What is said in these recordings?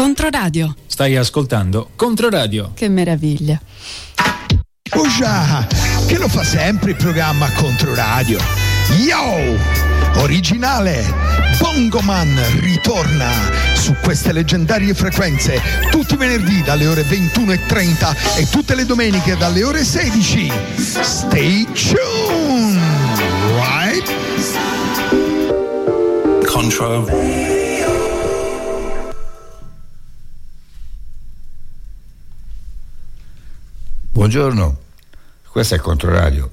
Controradio. Stai ascoltando Controradio. Che meraviglia. Oh già, che lo fa sempre il programma Controradio. Yo! Originale! Bongoman ritorna su queste leggendarie frequenze tutti i venerdì dalle ore 21:30 e tutte le domeniche dalle ore 16. Stay tuned, right? Control. Buongiorno, questo è Controradio.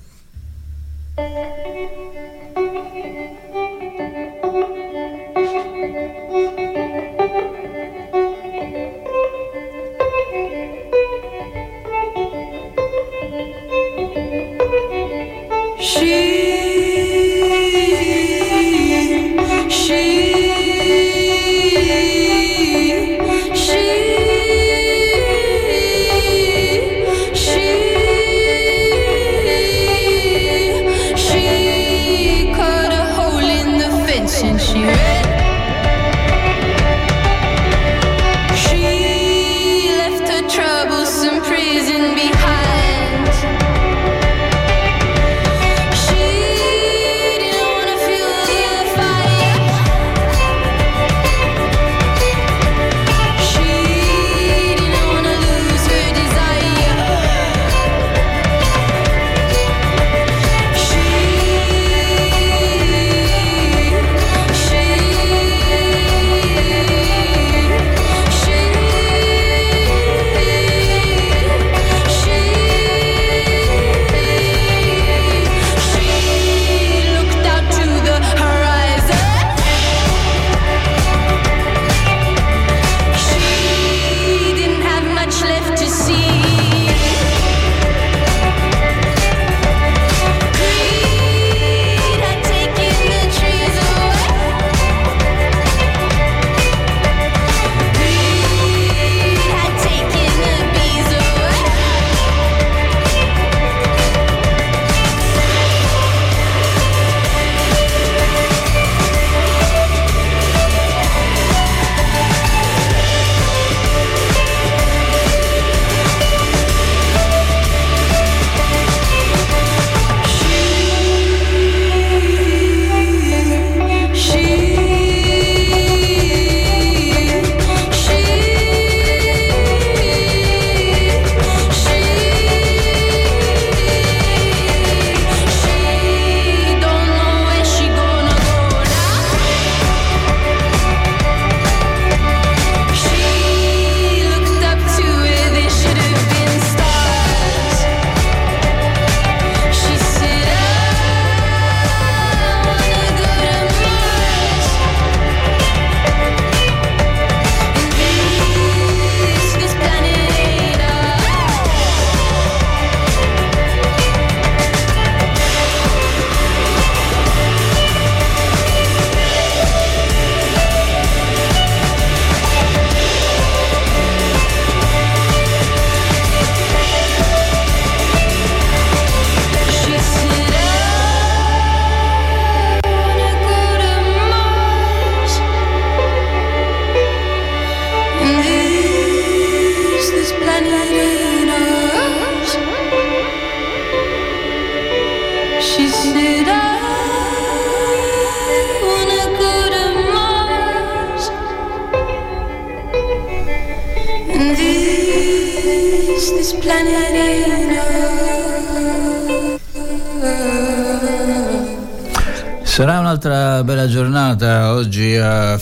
Sarà un'altra bella giornata oggi a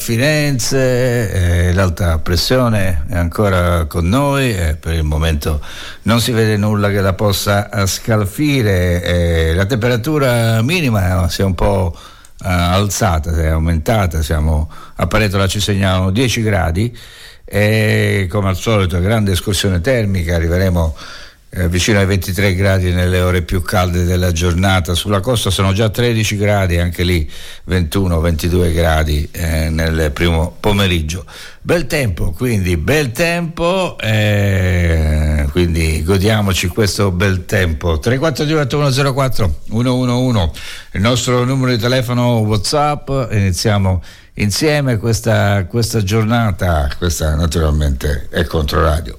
Firenze, l'alta pressione è ancora con noi e per il momento non si vede nulla che la possa scalfire, la temperatura minima si è un po' alzata, si è aumentata, siamo a Paretola, ci segnalano 10 gradi e come al solito grande escursione termica, arriveremo vicino ai 23 gradi nelle ore più calde della giornata. Sulla costa sono già 13 gradi, anche lì 21-22 gradi nel primo pomeriggio. Bel tempo, quindi bel tempo, quindi godiamoci questo bel tempo. 342-8104-111 il nostro numero di telefono WhatsApp. Iniziamo insieme questa giornata. Questa naturalmente è Controradio.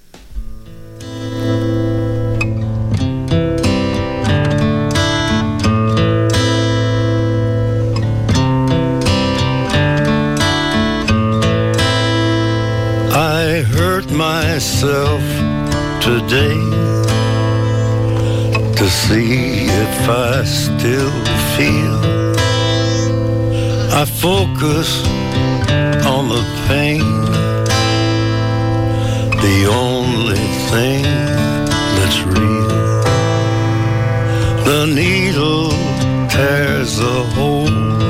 I hurt myself today to see if I still feel. I focus on the pain, the only thing that's real. The needle tears a hole,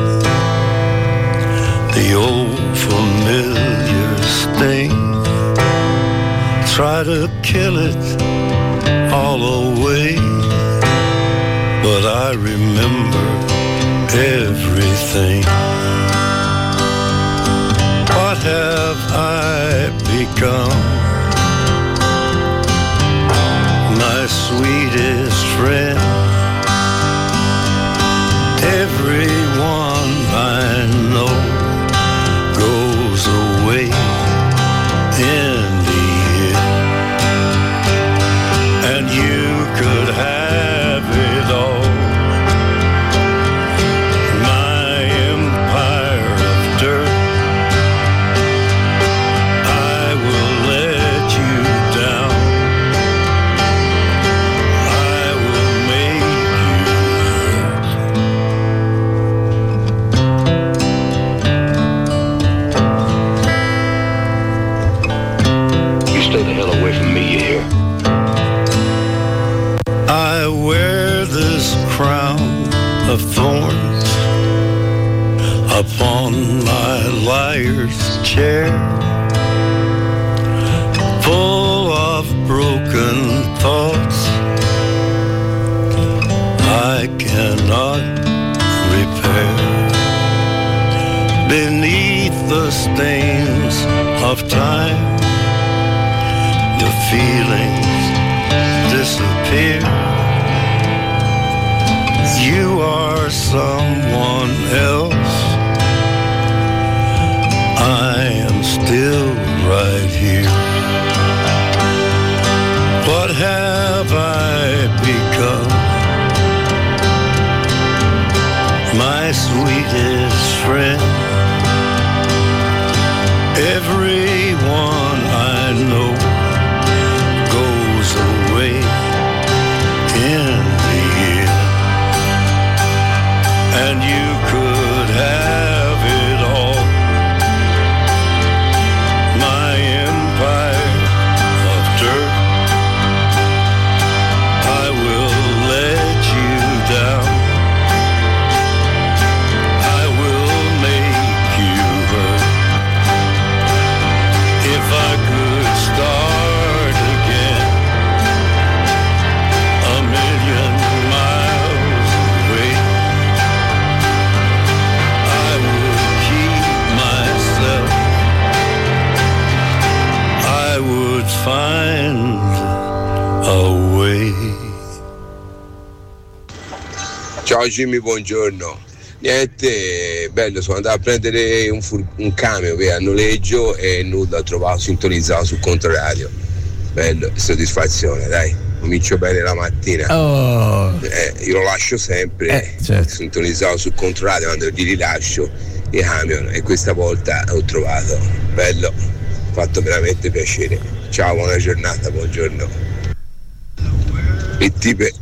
the old familiar sting. Try to kill it all away, but I remember everything. What have I become? My sweetest friend. Everyone I know goes away in the end, and you could have it all. My empire of dirt, I will let you down. I will make you hurt. You stay the hell away from me, you hear? I wear this crown of thorns upon my liar's chair, full of broken thoughts I cannot repair. Beneath the stains of time, the feelings disappear. You are someone else, I am still right here. What have I become? My sweetest friend. Everyone I know goes away in the end, and you could have it all. My empire of dirt, I will let you down. I will make you hurt. If I could start again, a million miles away, I would keep myself. I would find a way. Ciao Jimmy, buongiorno. Niente, bello, sono andato a prendere un camion che è a noleggio e nulla, trovato sintonizzato su Controradio. Bello, soddisfazione, dai, comincio bene la mattina. Io lo lascio sempre certo, sintonizzato su Controradio quando gli rilascio i camion, e questa volta ho trovato. Bello, fatto veramente piacere. Ciao, buona giornata, buongiorno. E tipe.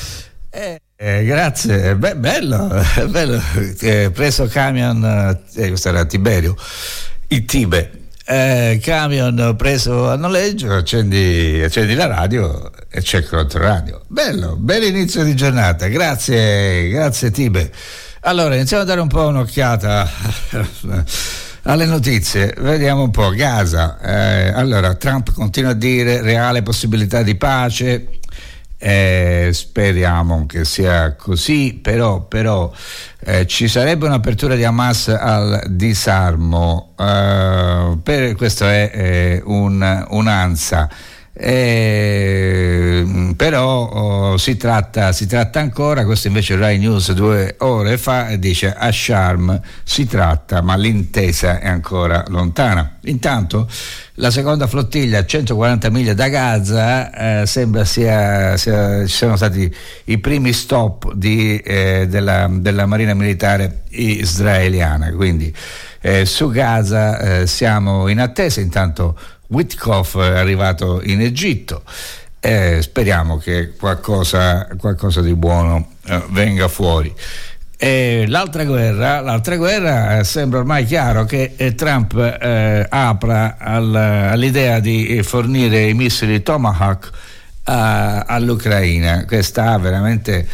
Grazie, bello, preso camion, questo era Tiberio, il Tibe, camion preso a noleggio, accendi la radio e c'è Controradio. Bello, bel inizio di giornata, grazie Tibe. Allora iniziamo a dare un po' un'occhiata alle notizie, vediamo un po'. Gaza, allora Trump continua a dire reale possibilità di pace. Speriamo che sia così, però ci sarebbe un'apertura di Hamas al disarmo, questo è un'ANSA. Però si tratta ancora, questo invece Rai News 2 ore fa dice a Sharm si tratta, ma l'intesa è ancora lontana. Intanto la seconda flottiglia a 140 miglia da Gaza sembra ci siano stati i primi stop della Marina Militare israeliana, quindi su Gaza siamo in attesa. Intanto Witkoff è arrivato in Egitto, speriamo che qualcosa di buono venga fuori. L'altra guerra sembra ormai chiaro che Trump apra all'idea di fornire i missili Tomahawk all'Ucraina. Questa veramente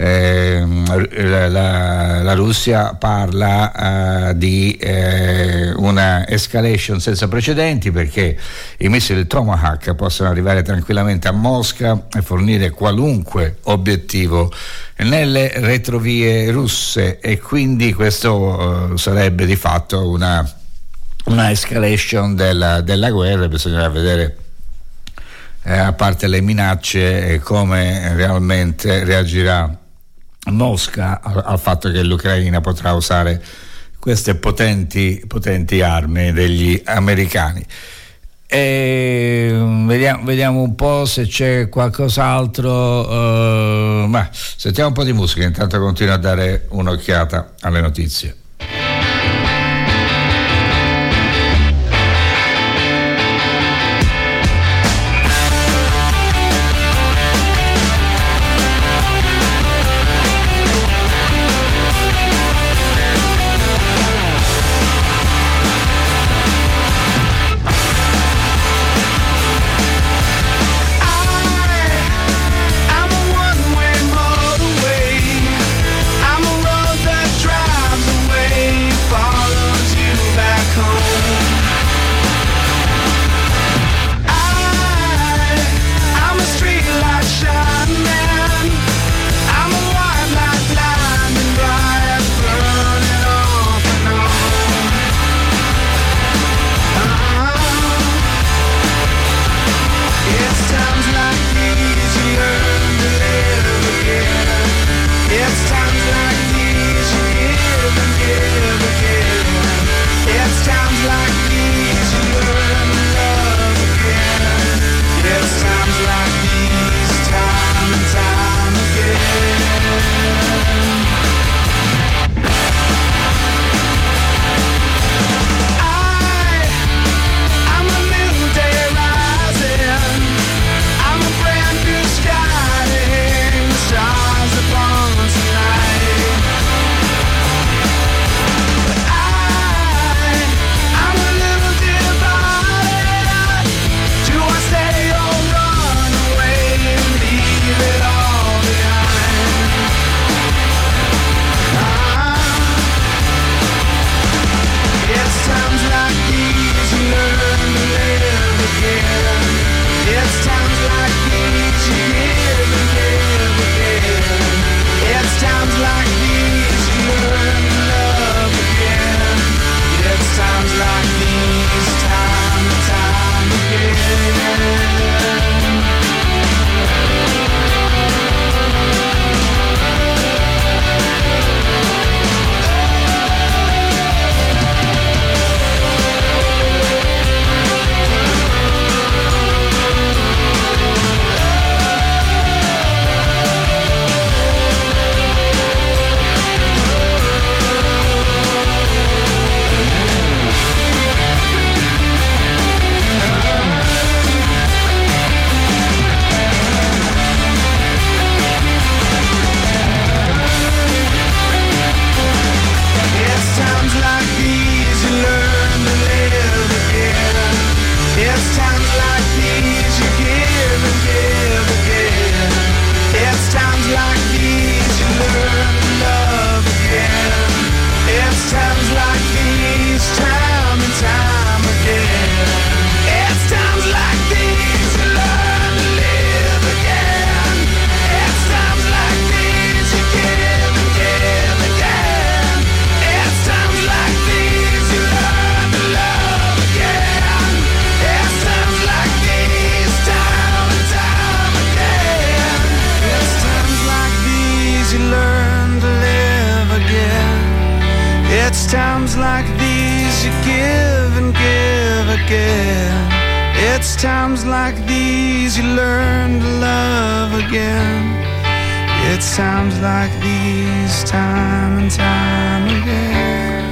la Russia parla di una escalation senza precedenti, perché i missili Tomahawk possono arrivare tranquillamente a Mosca e fornire qualunque obiettivo nelle retrovie russe, e quindi questo sarebbe di fatto una escalation della guerra. Bisognerà vedere, a parte le minacce, come realmente reagirà Mosca al fatto che l'Ucraina potrà usare queste potenti armi degli americani. Vediamo un po' se c'è qualcos'altro, ma sentiamo un po' di musica, intanto continuo a dare un'occhiata alle notizie. I'm a one-way motorway. I'm a road that drives away. It's times like these you learn to love again. It's times like these, time and time again.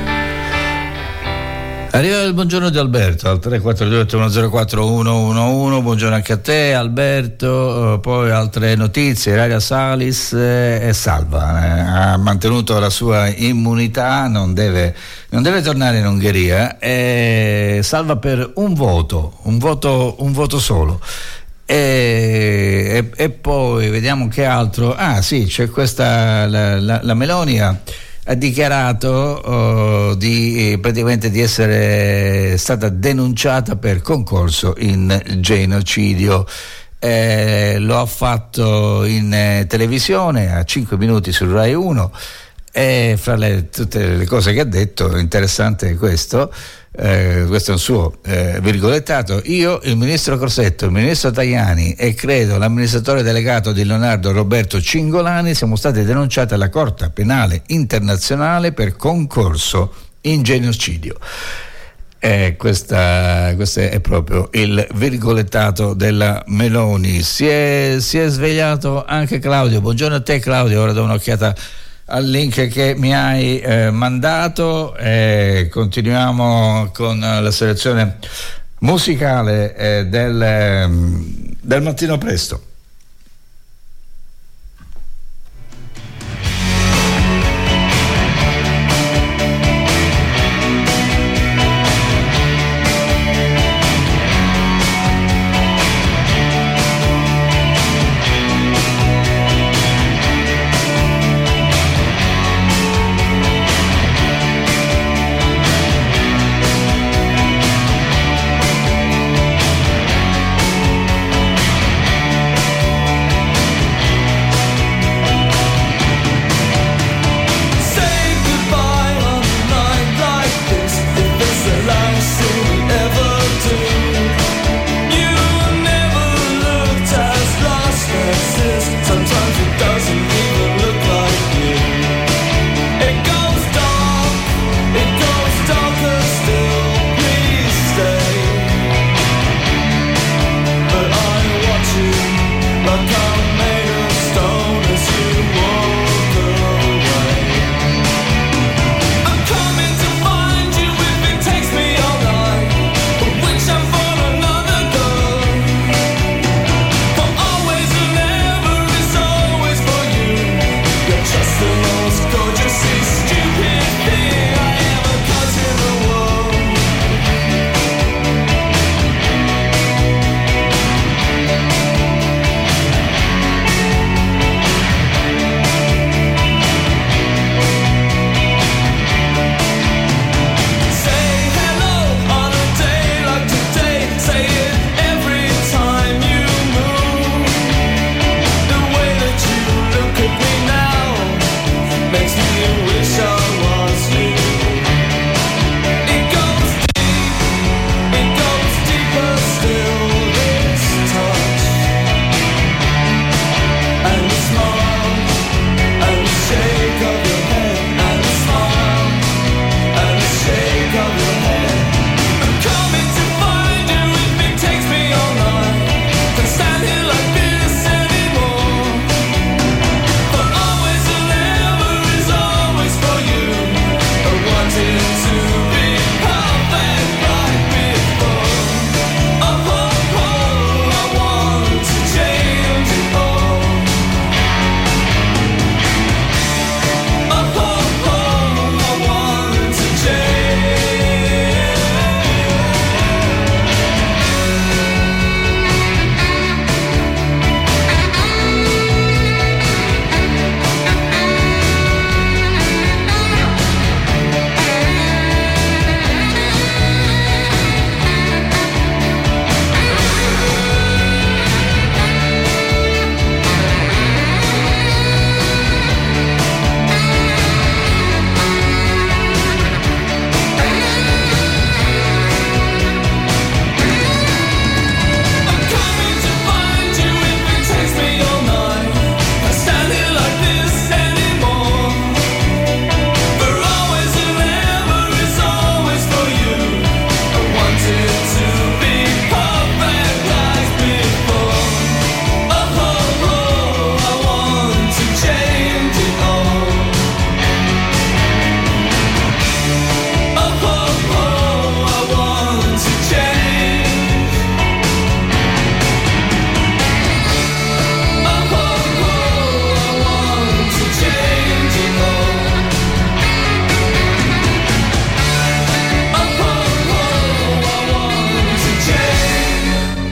Arriva il buongiorno di Alberto al 342-8104111. Buongiorno anche a te Alberto. Poi altre notizie: Ilaria Salis è salva, ha mantenuto la sua immunità, non deve tornare in Ungheria, è salva per un voto solo. E poi vediamo che altro. Ah sì, c'è questa la Meloni ha dichiarato praticamente di essere stata denunciata per concorso in genocidio. Lo ha fatto in televisione a 5 minuti sul Rai 1 e fra tutte le cose che ha detto, interessante questo è un suo virgolettato: io, il ministro Crosetto, il ministro Tajani e credo l'amministratore delegato di Leonardo Roberto Cingolani siamo stati denunciati alla Corte Penale Internazionale per concorso in genocidio. Questo è proprio il virgolettato della Meloni. Si è svegliato anche Claudio. Buongiorno a te Claudio, ora do un'occhiata al link che mi hai mandato e continuiamo con la selezione musicale del mattino presto.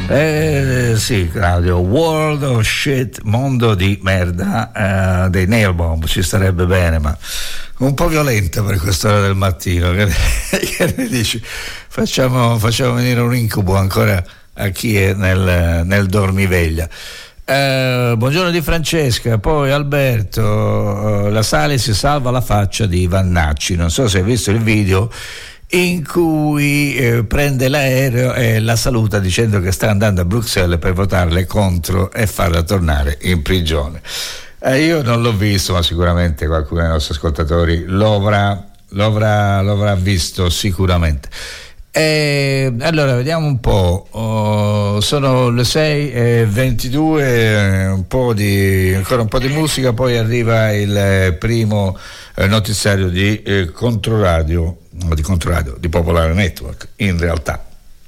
Sì, Claudio, World of Shit, mondo di merda, dei Nail Bomb, ci starebbe bene, ma un po' violenta per quest'ora del mattino. Che ne dici? Facciamo venire un incubo ancora a chi è nel dormiveglia. Buongiorno di Francesca, poi Alberto, la Salis salva la faccia di Vannacci, non so se hai visto il video in cui prende l'aereo e la saluta dicendo che sta andando a Bruxelles per votarle contro e farla tornare in prigione. Io non l'ho visto, ma sicuramente qualcuno dei nostri ascoltatori lo avrà visto sicuramente. Allora vediamo un po', sono le 6:22, ancora un po' di musica, poi arriva il primo notiziario di Controradio, di Popolare Network in realtà.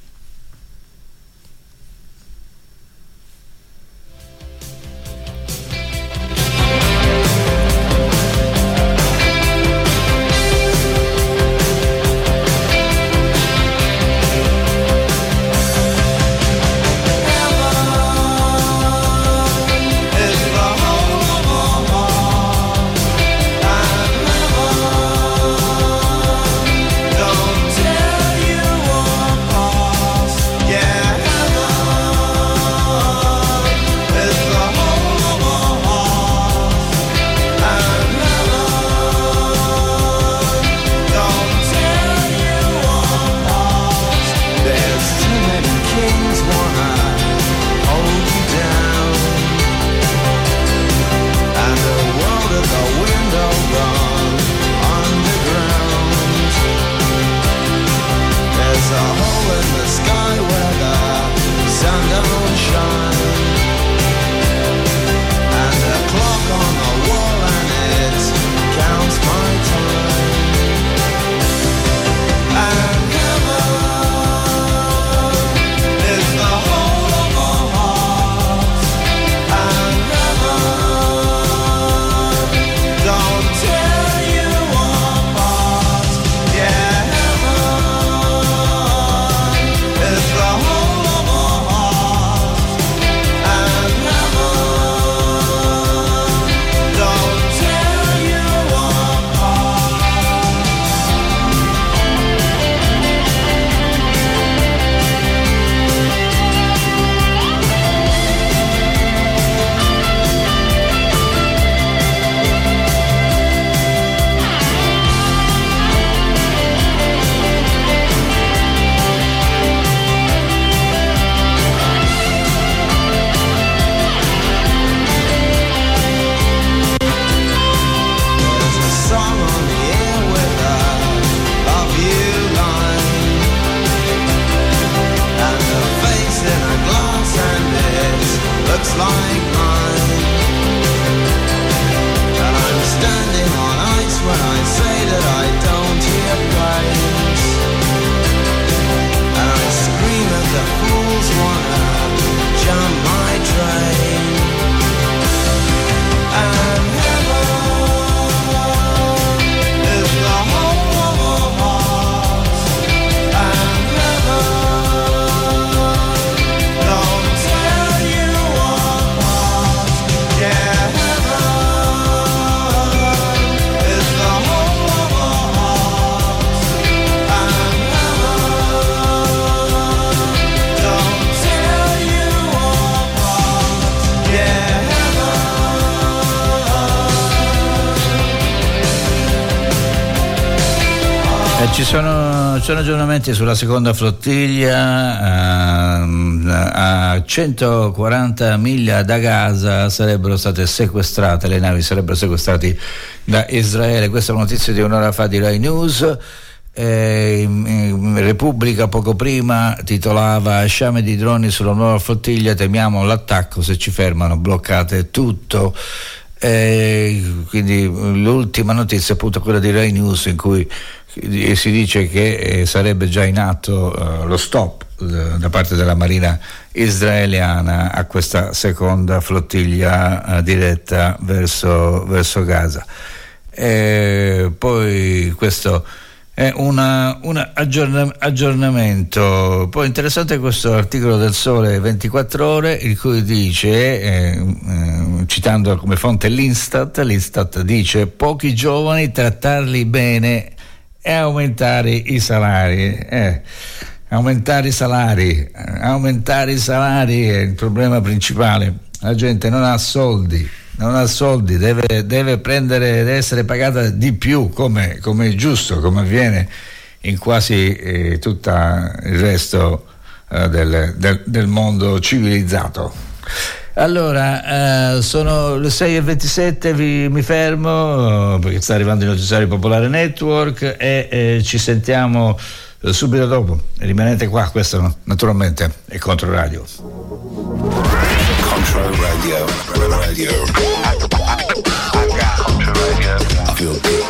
Ci sono aggiornamenti sulla seconda flottiglia, a 140 miglia da Gaza sarebbero state sequestrate, le navi sarebbero sequestrate da Israele. Questa è una notizia di un'ora fa di Rai News. Repubblica poco prima titolava: sciame di droni sulla nuova flottiglia, temiamo l'attacco, se ci fermano bloccate tutto. Quindi l'ultima notizia è appunto quella di Rai News, in cui si dice che sarebbe già in atto lo stop da parte della Marina israeliana a questa seconda flottiglia diretta verso Gaza. Poi questo un aggiornamento. Poi interessante questo articolo del Sole 24 Ore, in cui dice, citando come fonte l'Istat dice: pochi giovani, trattarli bene e aumentare i salari. Aumentare i salari è il problema principale. La gente non ha soldi, deve essere pagata di più, come è giusto, come avviene in quasi tutto il resto del mondo civilizzato. Allora, sono le 6:27, mi fermo perché sta arrivando il notiziario Popolare Network e ci sentiamo subito dopo. Rimanete qua, questo naturalmente è Controradio. Controradio. I feel good.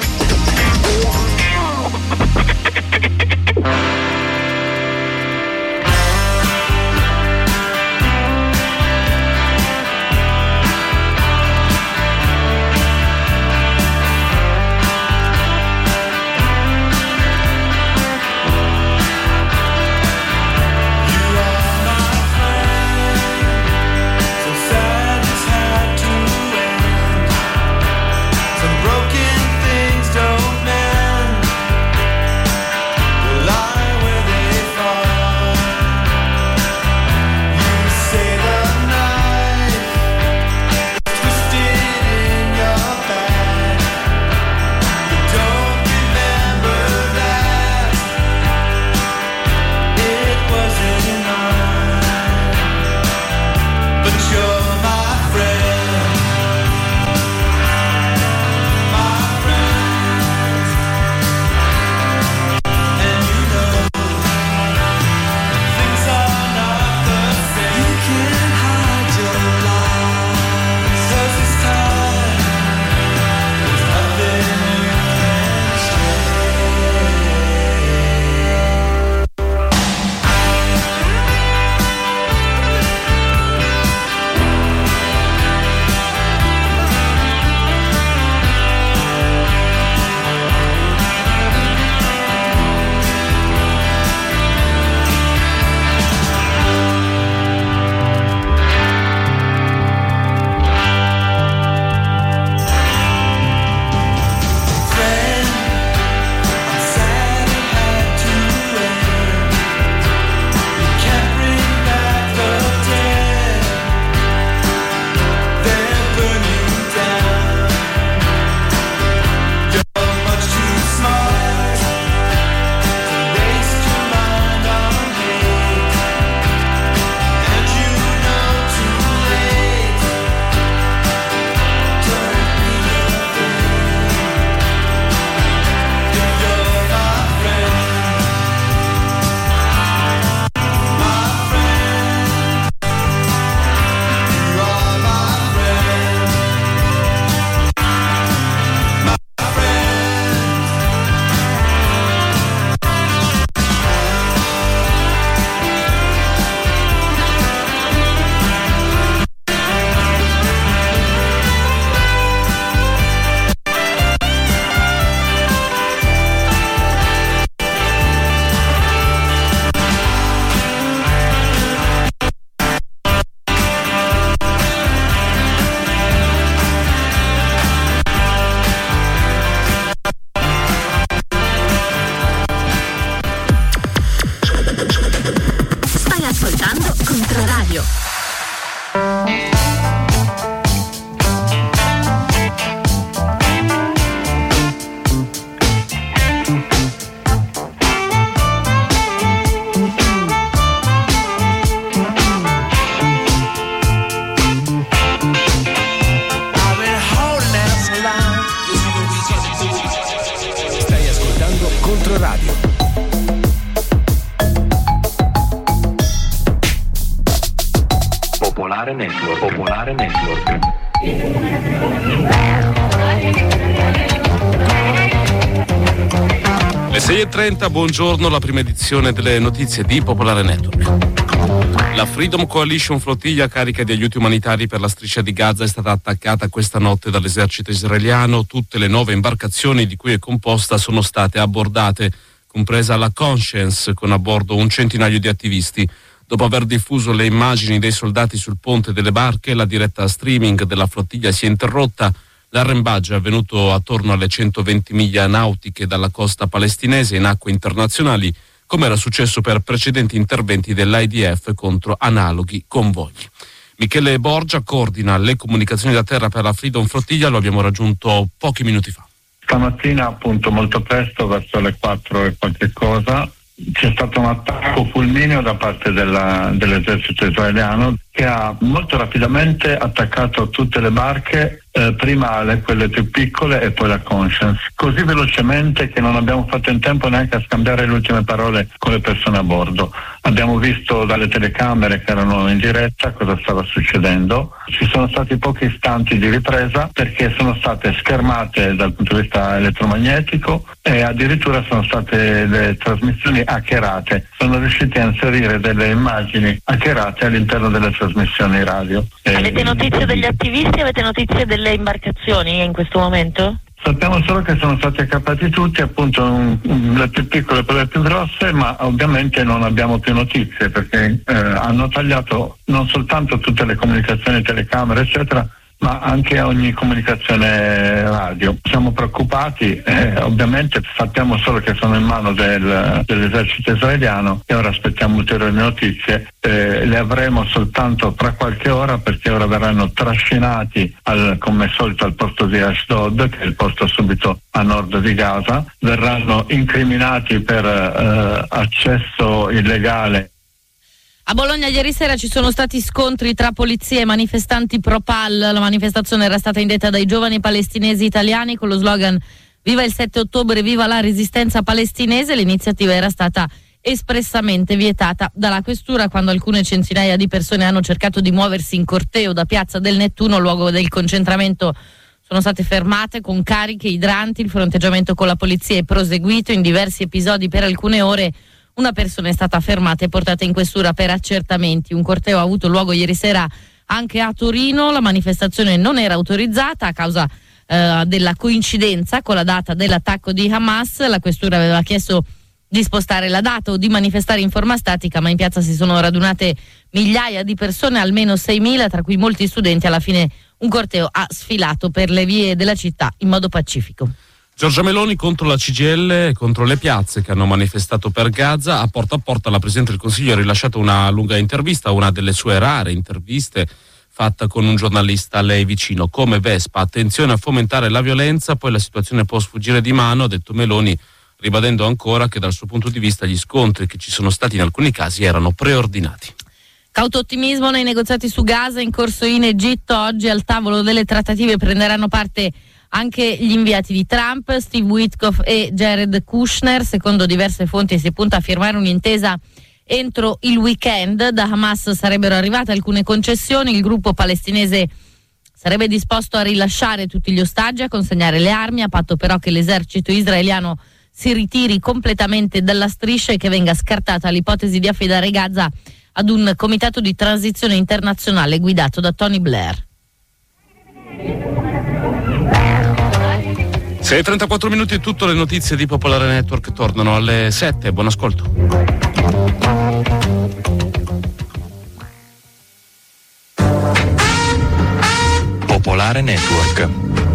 Controradio. Popolare Network. Popolare Network. Le 6:30, buongiorno, la prima edizione delle notizie di Popolare Network. La Freedom Coalition, flottiglia carica di aiuti umanitari per la striscia di Gaza, è stata attaccata questa notte dall'esercito israeliano. Tutte le 9 imbarcazioni di cui è composta sono state abbordate, compresa la Conscience, con a bordo un centinaio di attivisti. Dopo aver diffuso le immagini dei soldati sul ponte delle barche, la diretta streaming della flottiglia si è interrotta. L'arrembaggio è avvenuto attorno alle 120 miglia nautiche dalla costa palestinese in acque internazionali, come era successo per precedenti interventi dell'IDF contro analoghi convogli. Michele Borgia coordina le comunicazioni da terra per la Freedom Flottiglia, lo abbiamo raggiunto pochi minuti fa. Stamattina, appunto, molto presto, verso le 4 e qualche cosa, c'è stato un attacco fulmineo da parte dell'esercito israeliano che ha molto rapidamente attaccato tutte le barche, prima quelle più piccole e poi la Conscience, così velocemente che non abbiamo fatto in tempo neanche a scambiare le ultime parole con le persone a bordo. Abbiamo visto dalle telecamere che erano in diretta cosa stava succedendo. Ci sono stati pochi istanti di ripresa perché sono state schermate dal punto di vista elettromagnetico e addirittura sono state le trasmissioni hackerate. Sono riusciti a inserire delle immagini hackerate all'interno delle trasmissioni radio. Avete notizie degli attivisti? Avete notizie delle imbarcazioni in questo momento? Sappiamo solo che sono stati accappati tutti, appunto le più piccole e le più grosse, ma ovviamente non abbiamo più notizie perché hanno tagliato non soltanto tutte le comunicazioni, telecamere eccetera, ma anche ogni comunicazione radio. Siamo preoccupati, ovviamente sappiamo solo che sono in mano dell'esercito israeliano e ora aspettiamo ulteriori notizie. Le avremo soltanto tra qualche ora perché ora verranno trascinati come solito al porto di Ashdod, che è il porto subito a nord di Gaza, verranno incriminati per accesso illegale. A Bologna ieri sera ci sono stati scontri tra polizia e manifestanti pro-Pal. La manifestazione era stata indetta dai giovani palestinesi italiani con lo slogan "Viva il 7 ottobre, viva la resistenza palestinese". L'iniziativa era stata espressamente vietata dalla questura quando alcune centinaia di persone hanno cercato di muoversi in corteo da Piazza del Nettuno, luogo del concentramento. Sono state fermate con cariche, idranti, il fronteggiamento con la polizia è proseguito in diversi episodi per alcune ore. Una persona è stata fermata e portata in questura per accertamenti. Un corteo ha avuto luogo ieri sera anche a Torino. La manifestazione non era autorizzata a causa della coincidenza con la data dell'attacco di Hamas. La questura aveva chiesto di spostare la data o di manifestare in forma statica, ma in piazza si sono radunate migliaia di persone, almeno 6.000, tra cui molti studenti. Alla fine un corteo ha sfilato per le vie della città in modo pacifico. Giorgia Meloni contro la CGIL e contro le piazze che hanno manifestato per Gaza. A porta la Presidente del Consiglio ha rilasciato una lunga intervista, una delle sue rare interviste fatta con un giornalista a lei vicino. Come Vespa, attenzione a fomentare la violenza, poi la situazione può sfuggire di mano, ha detto Meloni, ribadendo ancora che dal suo punto di vista gli scontri che ci sono stati in alcuni casi erano preordinati. Cauto ottimismo nei negoziati su Gaza in corso in Egitto. Oggi al tavolo delle trattative prenderanno parte anche gli inviati di Trump, Steve Witkoff e Jared Kushner. Secondo diverse fonti si punta a firmare un'intesa entro il weekend. Da Hamas sarebbero arrivate alcune concessioni, il gruppo palestinese sarebbe disposto a rilasciare tutti gli ostaggi, a consegnare le armi, a patto però che l'esercito israeliano si ritiri completamente dalla striscia e che venga scartata l'ipotesi di affidare Gaza ad un comitato di transizione internazionale guidato da Tony Blair. 6:34 minuti e tutto, le notizie di Popolare Network tornano alle 7. Buon ascolto. Popolare Network.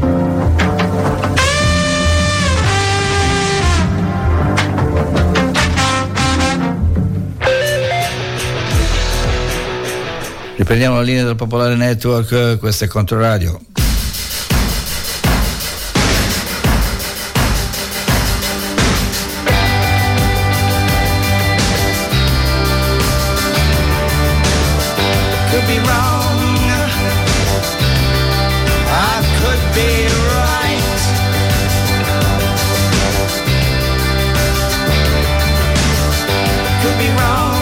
Riprendiamo la linea del Popolare Network, questo è Controradio. Could be wrong, I could be right. Could be wrong,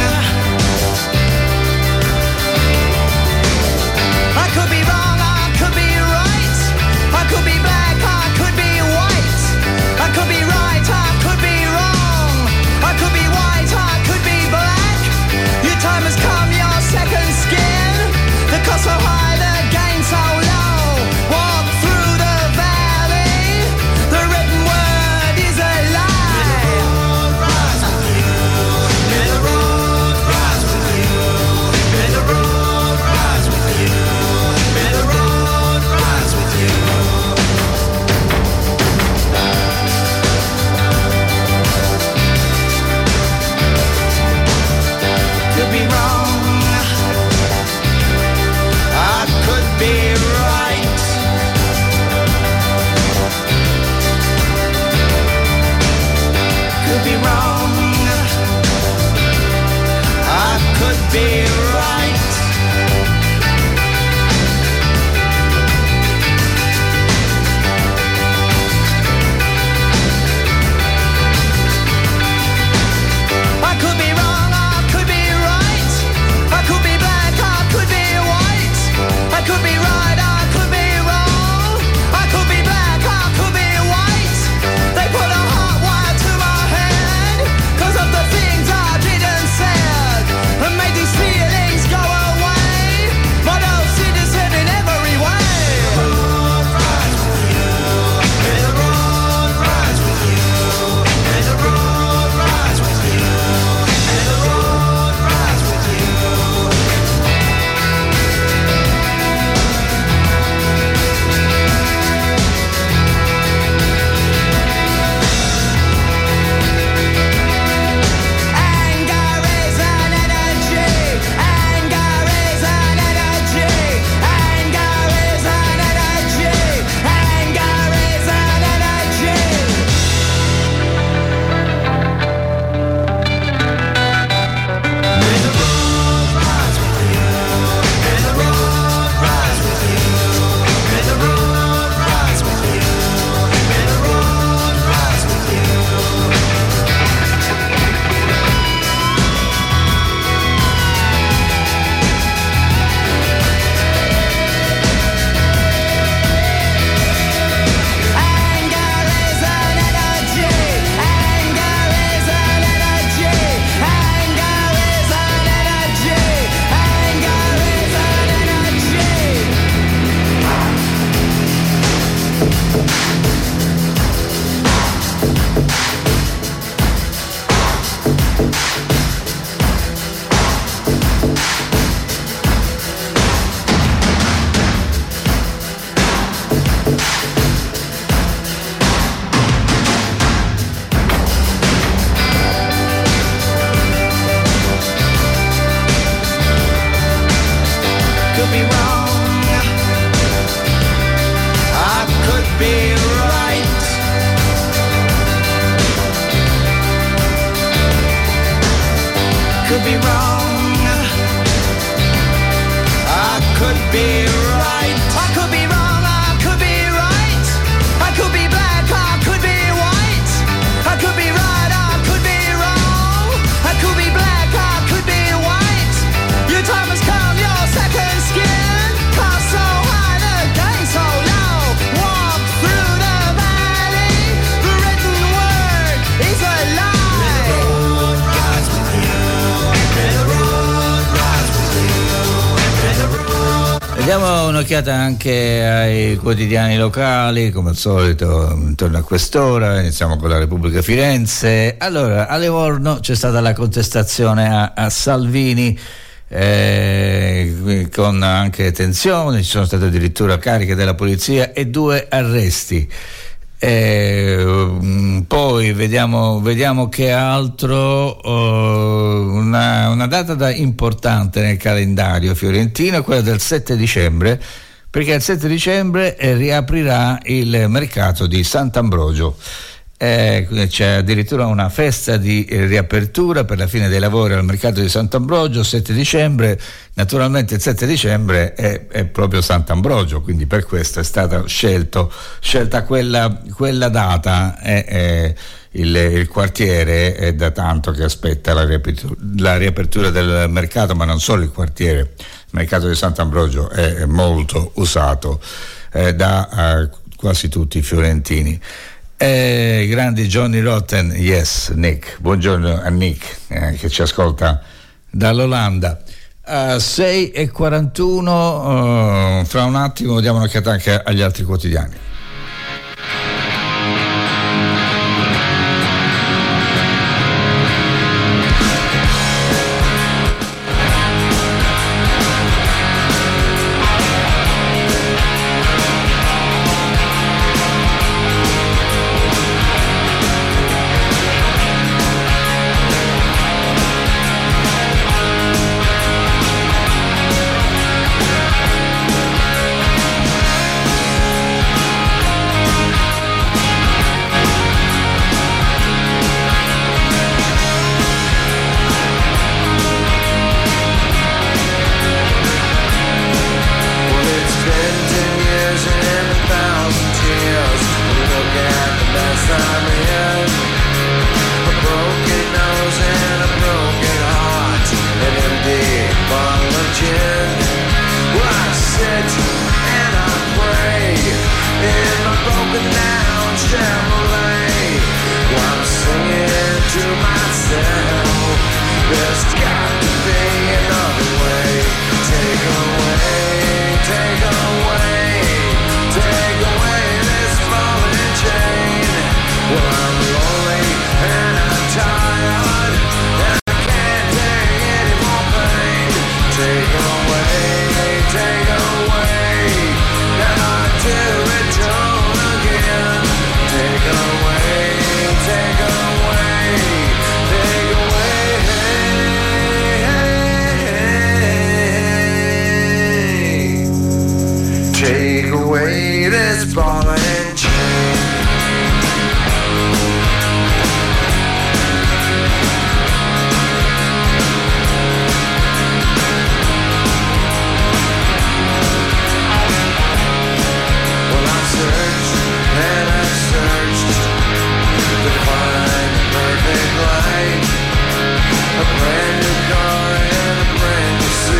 I could be wrong, I could be right. I could be black, I could be white. I could be right, I could be wrong. I could be white, I could be black. Your time has come, could be wrong, I could be right. Could be wrong, I could be right. I could be wrong, I could be right. I could be black, I could be white. I could be right, I could be wrong. I could be black, I could be white. Your time has come, your second skin. Car so high, the day so low. Walk through the valley. The written word is a lie. Diamo un'occhiata anche ai quotidiani locali, come al solito intorno a quest'ora. Iniziamo con la Repubblica Firenze. Allora, a Livorno c'è stata la contestazione a Salvini, con anche tensioni, ci sono state addirittura cariche della polizia e 2 arresti. Poi vediamo che altro. Una data importante nel calendario fiorentino è quella del 7 dicembre, perché il 7 dicembre riaprirà il mercato di Sant'Ambrogio. C'è addirittura una festa di riapertura per la fine dei lavori al mercato di Sant'Ambrogio, 7 dicembre. Naturalmente il 7 dicembre è proprio Sant'Ambrogio, quindi per questo è stata scelta quella data. Il quartiere è da tanto che aspetta la riapertura del mercato, ma non solo il quartiere. Il mercato di Sant'Ambrogio è molto usato da quasi tutti i fiorentini. Grandi Johnny Rotten, yes, Nick. Buongiorno a Nick, che ci ascolta dall'Olanda. 6:41, fra un attimo diamo un'occhiata anche agli altri quotidiani.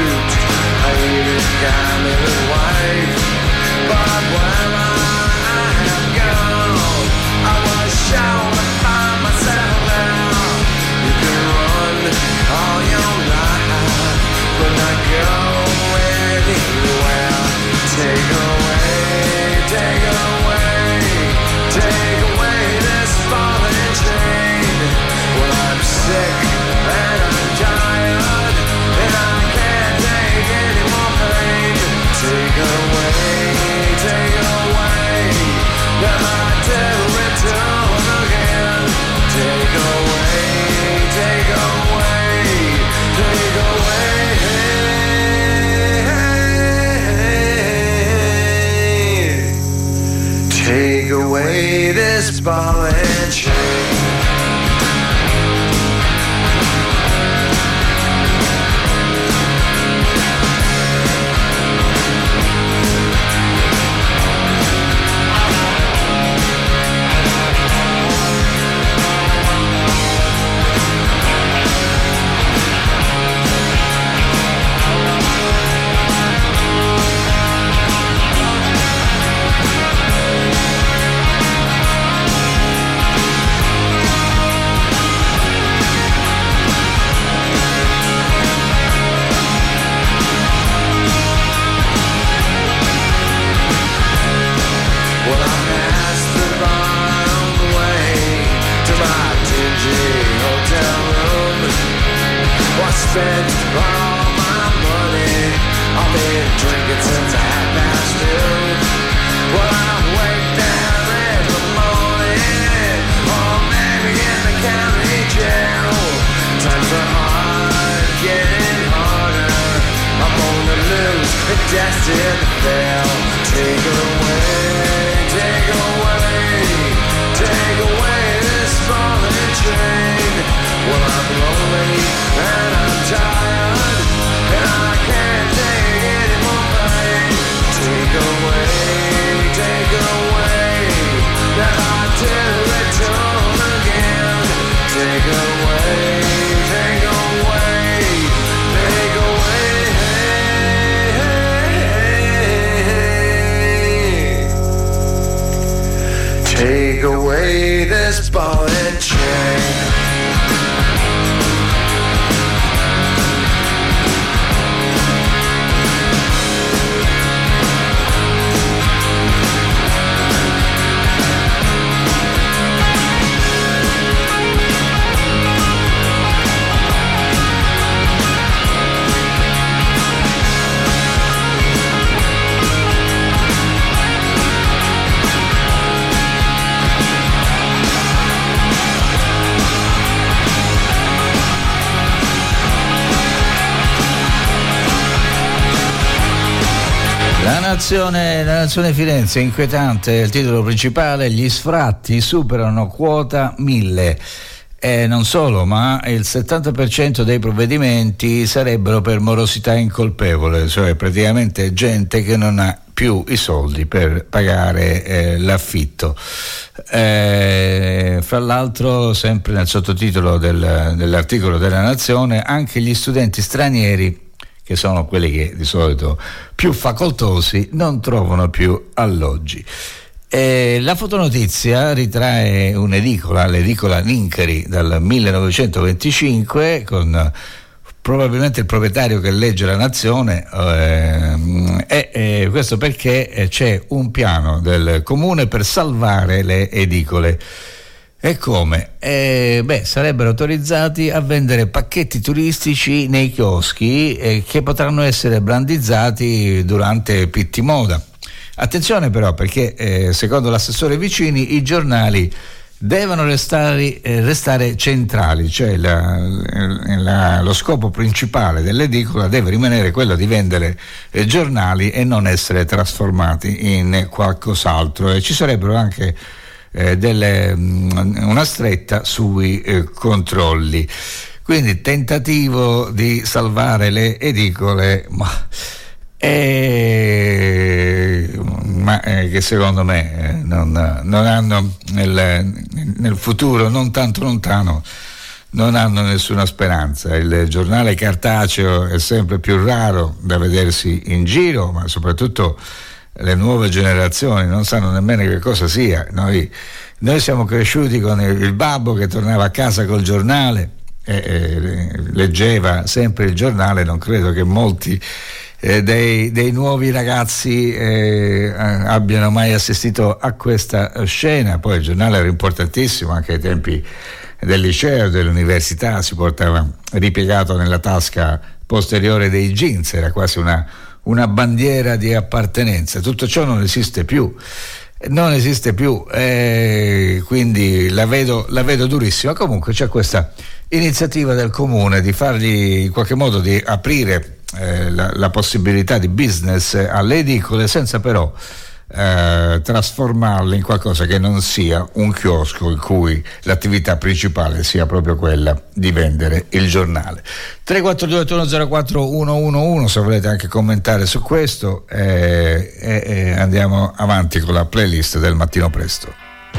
Got me a wife, but when I ball and chain. Spent all my money, I've been drinking since 2:30. Well, I wake down every morning, or maybe in the county jail. Times are hard, getting harder. I'm on the loose, destined to fail. Take it away, take away, take away this falling train. Well, I'm lonely and I'm tired, and I can't take any more pain. Take away that artillery tone again. Take away, take away, take away. Take away this ball and chain. La nazione Firenze, inquietante, il titolo principale: gli sfratti superano quota 1000. E non solo, ma il 70% dei provvedimenti sarebbero per morosità incolpevole, cioè praticamente gente che non ha più i soldi per pagare l'affitto. Fra l'altro, sempre nel sottotitolo dell'articolo della Nazione, anche gli studenti stranieri, che sono quelli che di solito più facoltosi, non trovano più alloggi. La fotonotizia ritrae un'edicola, l'edicola Nincheri, dal 1925, con probabilmente il proprietario che legge la Nazione, questo perché c'è un piano del comune per salvare le edicole. E come? Sarebbero autorizzati a vendere pacchetti turistici nei chioschi che potranno essere brandizzati durante pitti moda. Attenzione però, perché secondo l'assessore Vicini i giornali devono restare centrali, cioè lo scopo principale dell'edicola deve rimanere quello di vendere giornali e non essere trasformati in qualcos'altro. E ci sarebbero anche una stretta sui controlli. Quindi tentativo di salvare le edicole, che secondo me non hanno nel futuro non tanto lontano, non hanno nessuna speranza. Il giornale cartaceo è sempre più raro da vedersi in giro, ma soprattutto le nuove generazioni non sanno nemmeno che cosa sia. Noi siamo cresciuti con il babbo che tornava a casa col giornale e leggeva sempre il giornale. Non credo che molti dei nuovi ragazzi abbiano mai assistito a questa scena. Poi il giornale era importantissimo anche ai tempi del liceo, dell'università, si portava ripiegato nella tasca posteriore dei jeans, era quasi una bandiera di appartenenza. Tutto ciò non esiste più, quindi la vedo durissima. Comunque c'è questa iniziativa del comune di fargli in qualche modo di aprire la possibilità di business alle edicole, senza però trasformarla in qualcosa che non sia un chiosco in cui l'attività principale sia proprio quella di vendere il giornale. 342-104-111 se volete anche commentare su questo, andiamo avanti con la playlist del Mattino Presto.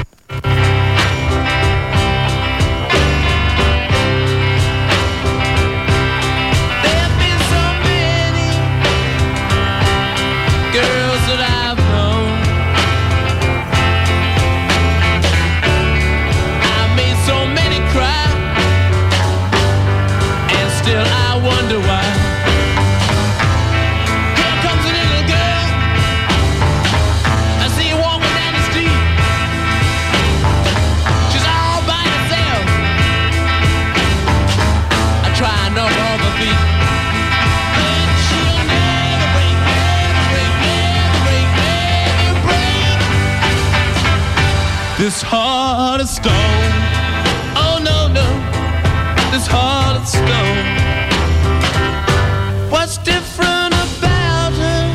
This heart of stone, oh no, no, this heart of stone. What's different about her?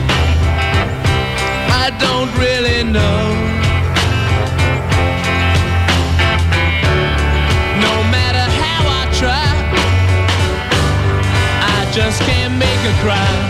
I don't really know. No matter how I try, I just can't make her cry.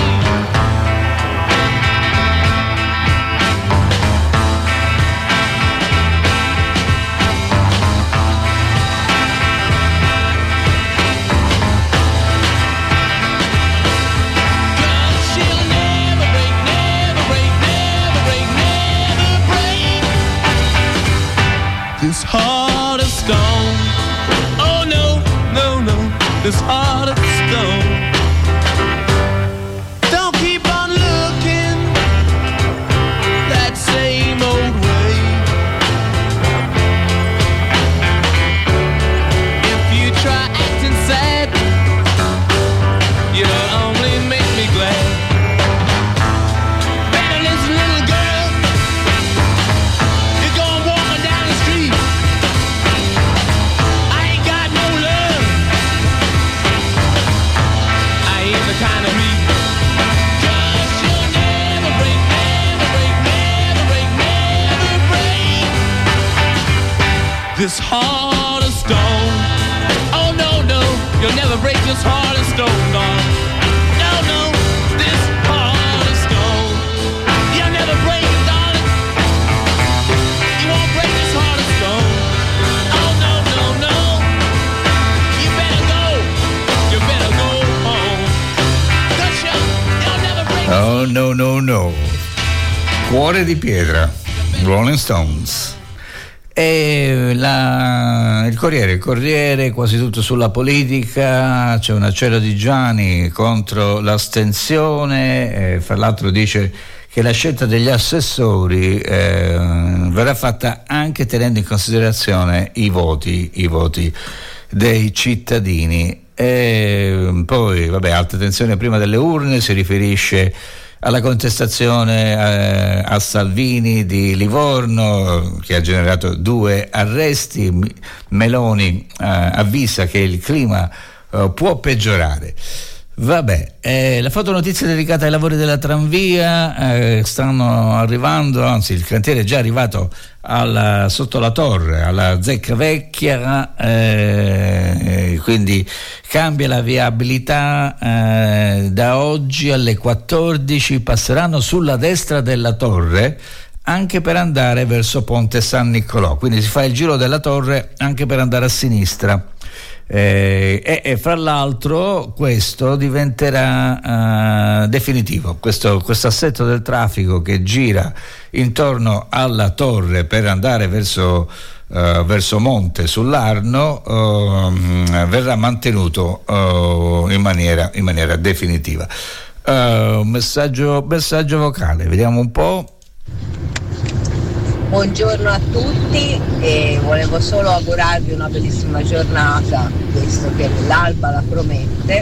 This heart of stone, oh no, no, no, this heart of stone. Don't keep on looking that same old way. If you try acting sad, you'll only make me glad. Better listen, little girl, you're going walking down the street. Kind of me, 'cause you'll never break, never break, never break, never break this heart of stone. Oh no, no, you'll never break this heart of stone, no, no, no, this heart of stone. You'll never break it, darling. You won't break this heart of stone. Oh no, no, no. You better go. You better go home. Oh no no no, Cuore di pietra, Rolling Stones. E il Corriere quasi tutto sulla politica. C'è un accello di Gianni contro l'astensione, fra l'altro dice che la scelta degli assessori verrà fatta anche tenendo in considerazione i voti dei cittadini. E poi alta tensione prima delle urne, si riferisce alla contestazione a Salvini di Livorno che ha generato 2 arresti. Meloni avvisa che il clima può peggiorare. La fotonotizia dedicata ai lavori della tranvia, stanno arrivando, anzi il cantiere è già arrivato sotto la torre, alla Zecca Vecchia, quindi cambia la viabilità. Da oggi alle 14 passeranno sulla destra della torre anche per andare verso Ponte San Niccolò, quindi si fa il giro della torre anche per andare a sinistra. E fra l'altro questo diventerà definitivo, questo assetto del traffico che gira intorno alla torre per andare verso Monte sull'Arno verrà mantenuto in maniera definitiva. Messaggio vocale, vediamo un po'. Buongiorno a tutti e volevo solo augurarvi una bellissima giornata, visto che l'alba la promette,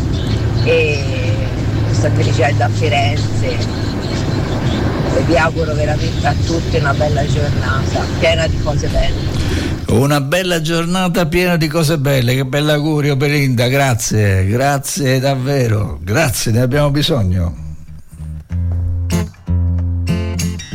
e questa Agrigento a Firenze, e vi auguro veramente a tutti una bella giornata piena di cose belle. Una bella giornata piena di cose belle, che bell'augurio Belinda, grazie davvero, grazie, ne abbiamo bisogno.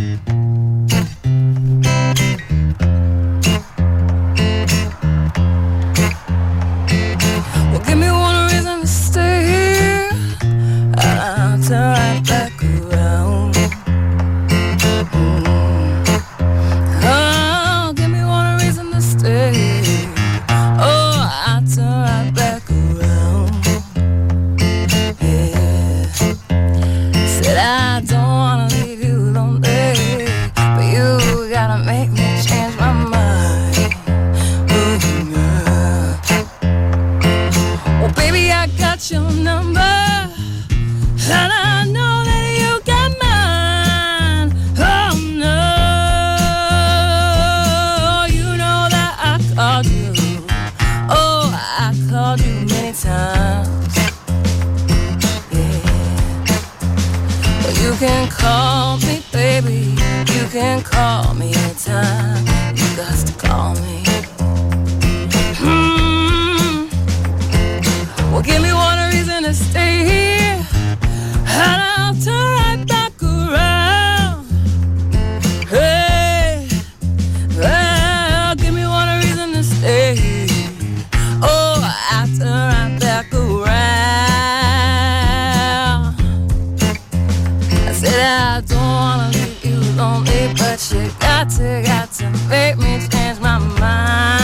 You can call me, baby. You can call me anytime. You got to call me. Well, give me one reason to stay here, and I'll turn right back around. Hey, well, give me one reason to stay here. Oh, I'll turn right back around. I said I don't wanna leave you lonely, but you got to make me change my mind.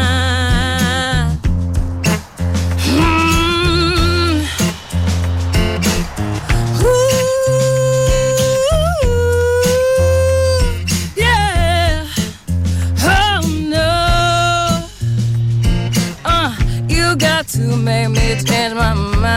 To make me change my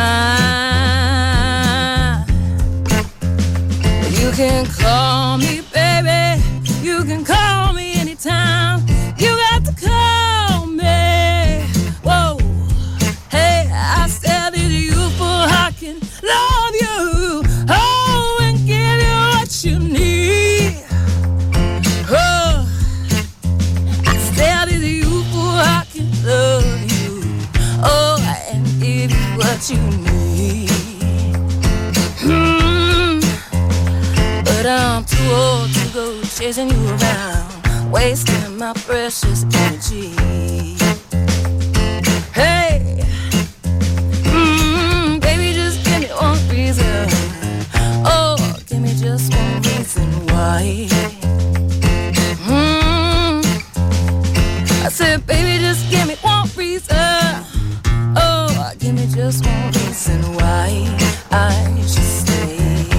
mind. You can call me, baby. You can call me anytime. You got to call me. Whoa, hey, I said that you for I can love you. Oh, and give you what you need. Oh, I said that you for I can love you. Oh, and give you what you need. But I'm too old to go chasing you around, wasting my precious energy. Hey, baby, just give me one reason. Oh, give me just one reason why. I said, baby, just give me one reason. Oh, give me just one reason why I should stay.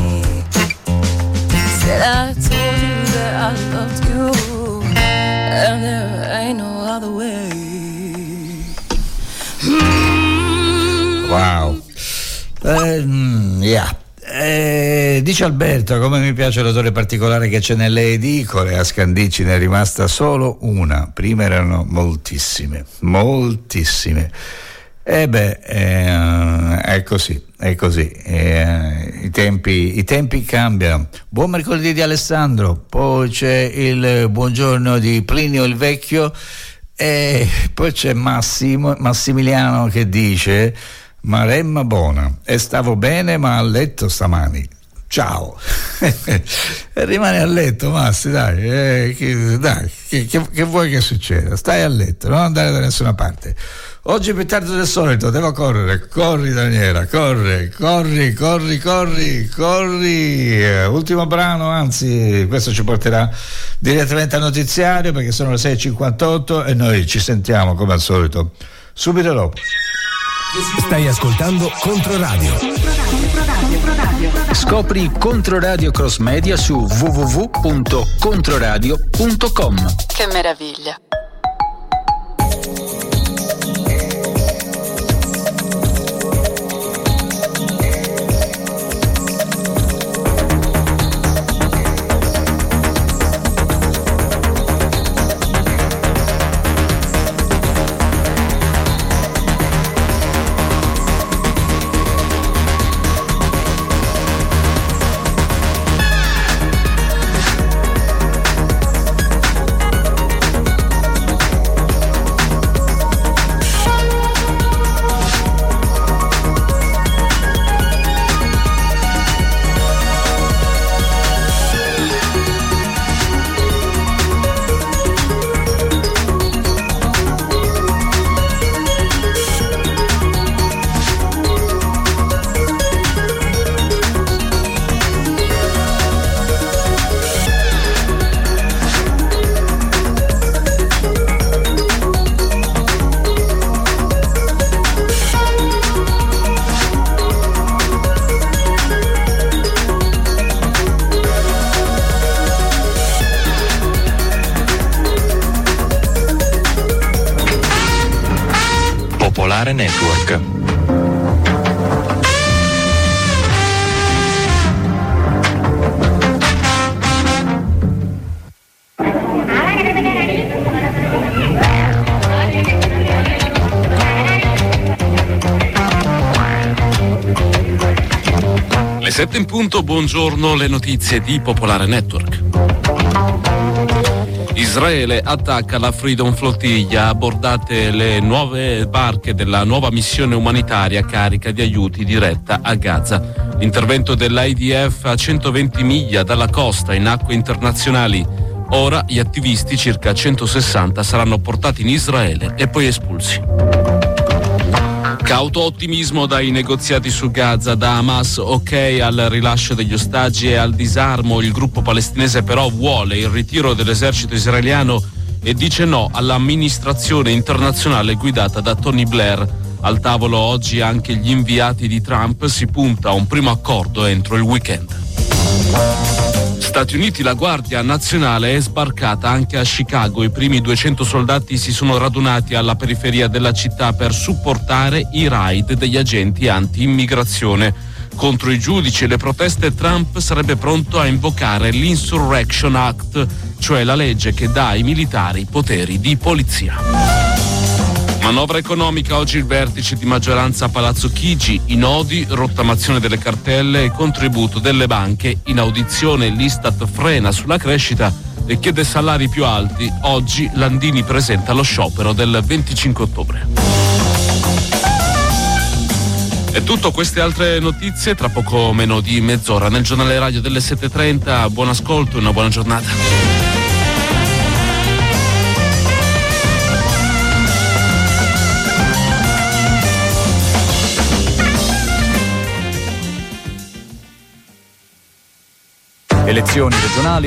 Said I told you that I loved you, and there ain't no other way. Wow. Yeah. Dice Alberto, come mi piace l'odore particolare che c'è nelle edicole. A Scandicci ne è rimasta solo una, prima erano moltissime. È così. I tempi cambiano. Buon mercoledì di Alessandro, poi c'è il buongiorno di Plinio il Vecchio e poi c'è Massimiliano che dice: Maremma buona, e stavo bene ma a letto stamani. Ciao. E rimani a letto, Massi, dai, che vuoi che succeda? Stai a letto, non andare da nessuna parte. Oggi più tardi del solito devo correre. Corri Daniela, corri. Ultimo brano, anzi questo ci porterà direttamente al notiziario perché sono le 6:58 e noi ci sentiamo come al solito subito dopo. Stai ascoltando Controradio. Scopri Controradio Cross Media su www.controradio.com. Che meraviglia. Network. Le 7 in punto, buongiorno, le notizie di Popolare Network. Israele attacca la Freedom Flottiglia, abbordate le nuove barche della nuova missione umanitaria carica di aiuti diretta a Gaza. L'intervento dell'IDF a 120 miglia dalla costa in acque internazionali. Ora gli attivisti, circa 160, saranno portati in Israele e poi espulsi. Cauto ottimismo dai negoziati su Gaza, da Hamas ok al rilascio degli ostaggi e al disarmo. Il gruppo palestinese però vuole il ritiro dell'esercito israeliano e dice no all'amministrazione internazionale guidata da Tony Blair. Al tavolo oggi anche gli inviati di Trump, si punta a un primo accordo entro il weekend. Stati Uniti, la Guardia Nazionale è sbarcata anche a Chicago. I primi 200 soldati si sono radunati alla periferia della città per supportare i raid degli agenti anti-immigrazione. Contro i giudici e le proteste, Trump sarebbe pronto a invocare l'Insurrection Act, cioè la legge che dà ai militari poteri di polizia. Manovra economica, oggi il vertice di maggioranza a Palazzo Chigi, i nodi, rottamazione delle cartelle e contributo delle banche. In audizione l'Istat frena sulla crescita e chiede salari più alti. Oggi Landini presenta lo sciopero del 25 ottobre. E tutto, queste altre notizie tra poco meno di mezz'ora nel giornale radio delle 7:30. Buon ascolto e una buona giornata. Elezioni regionali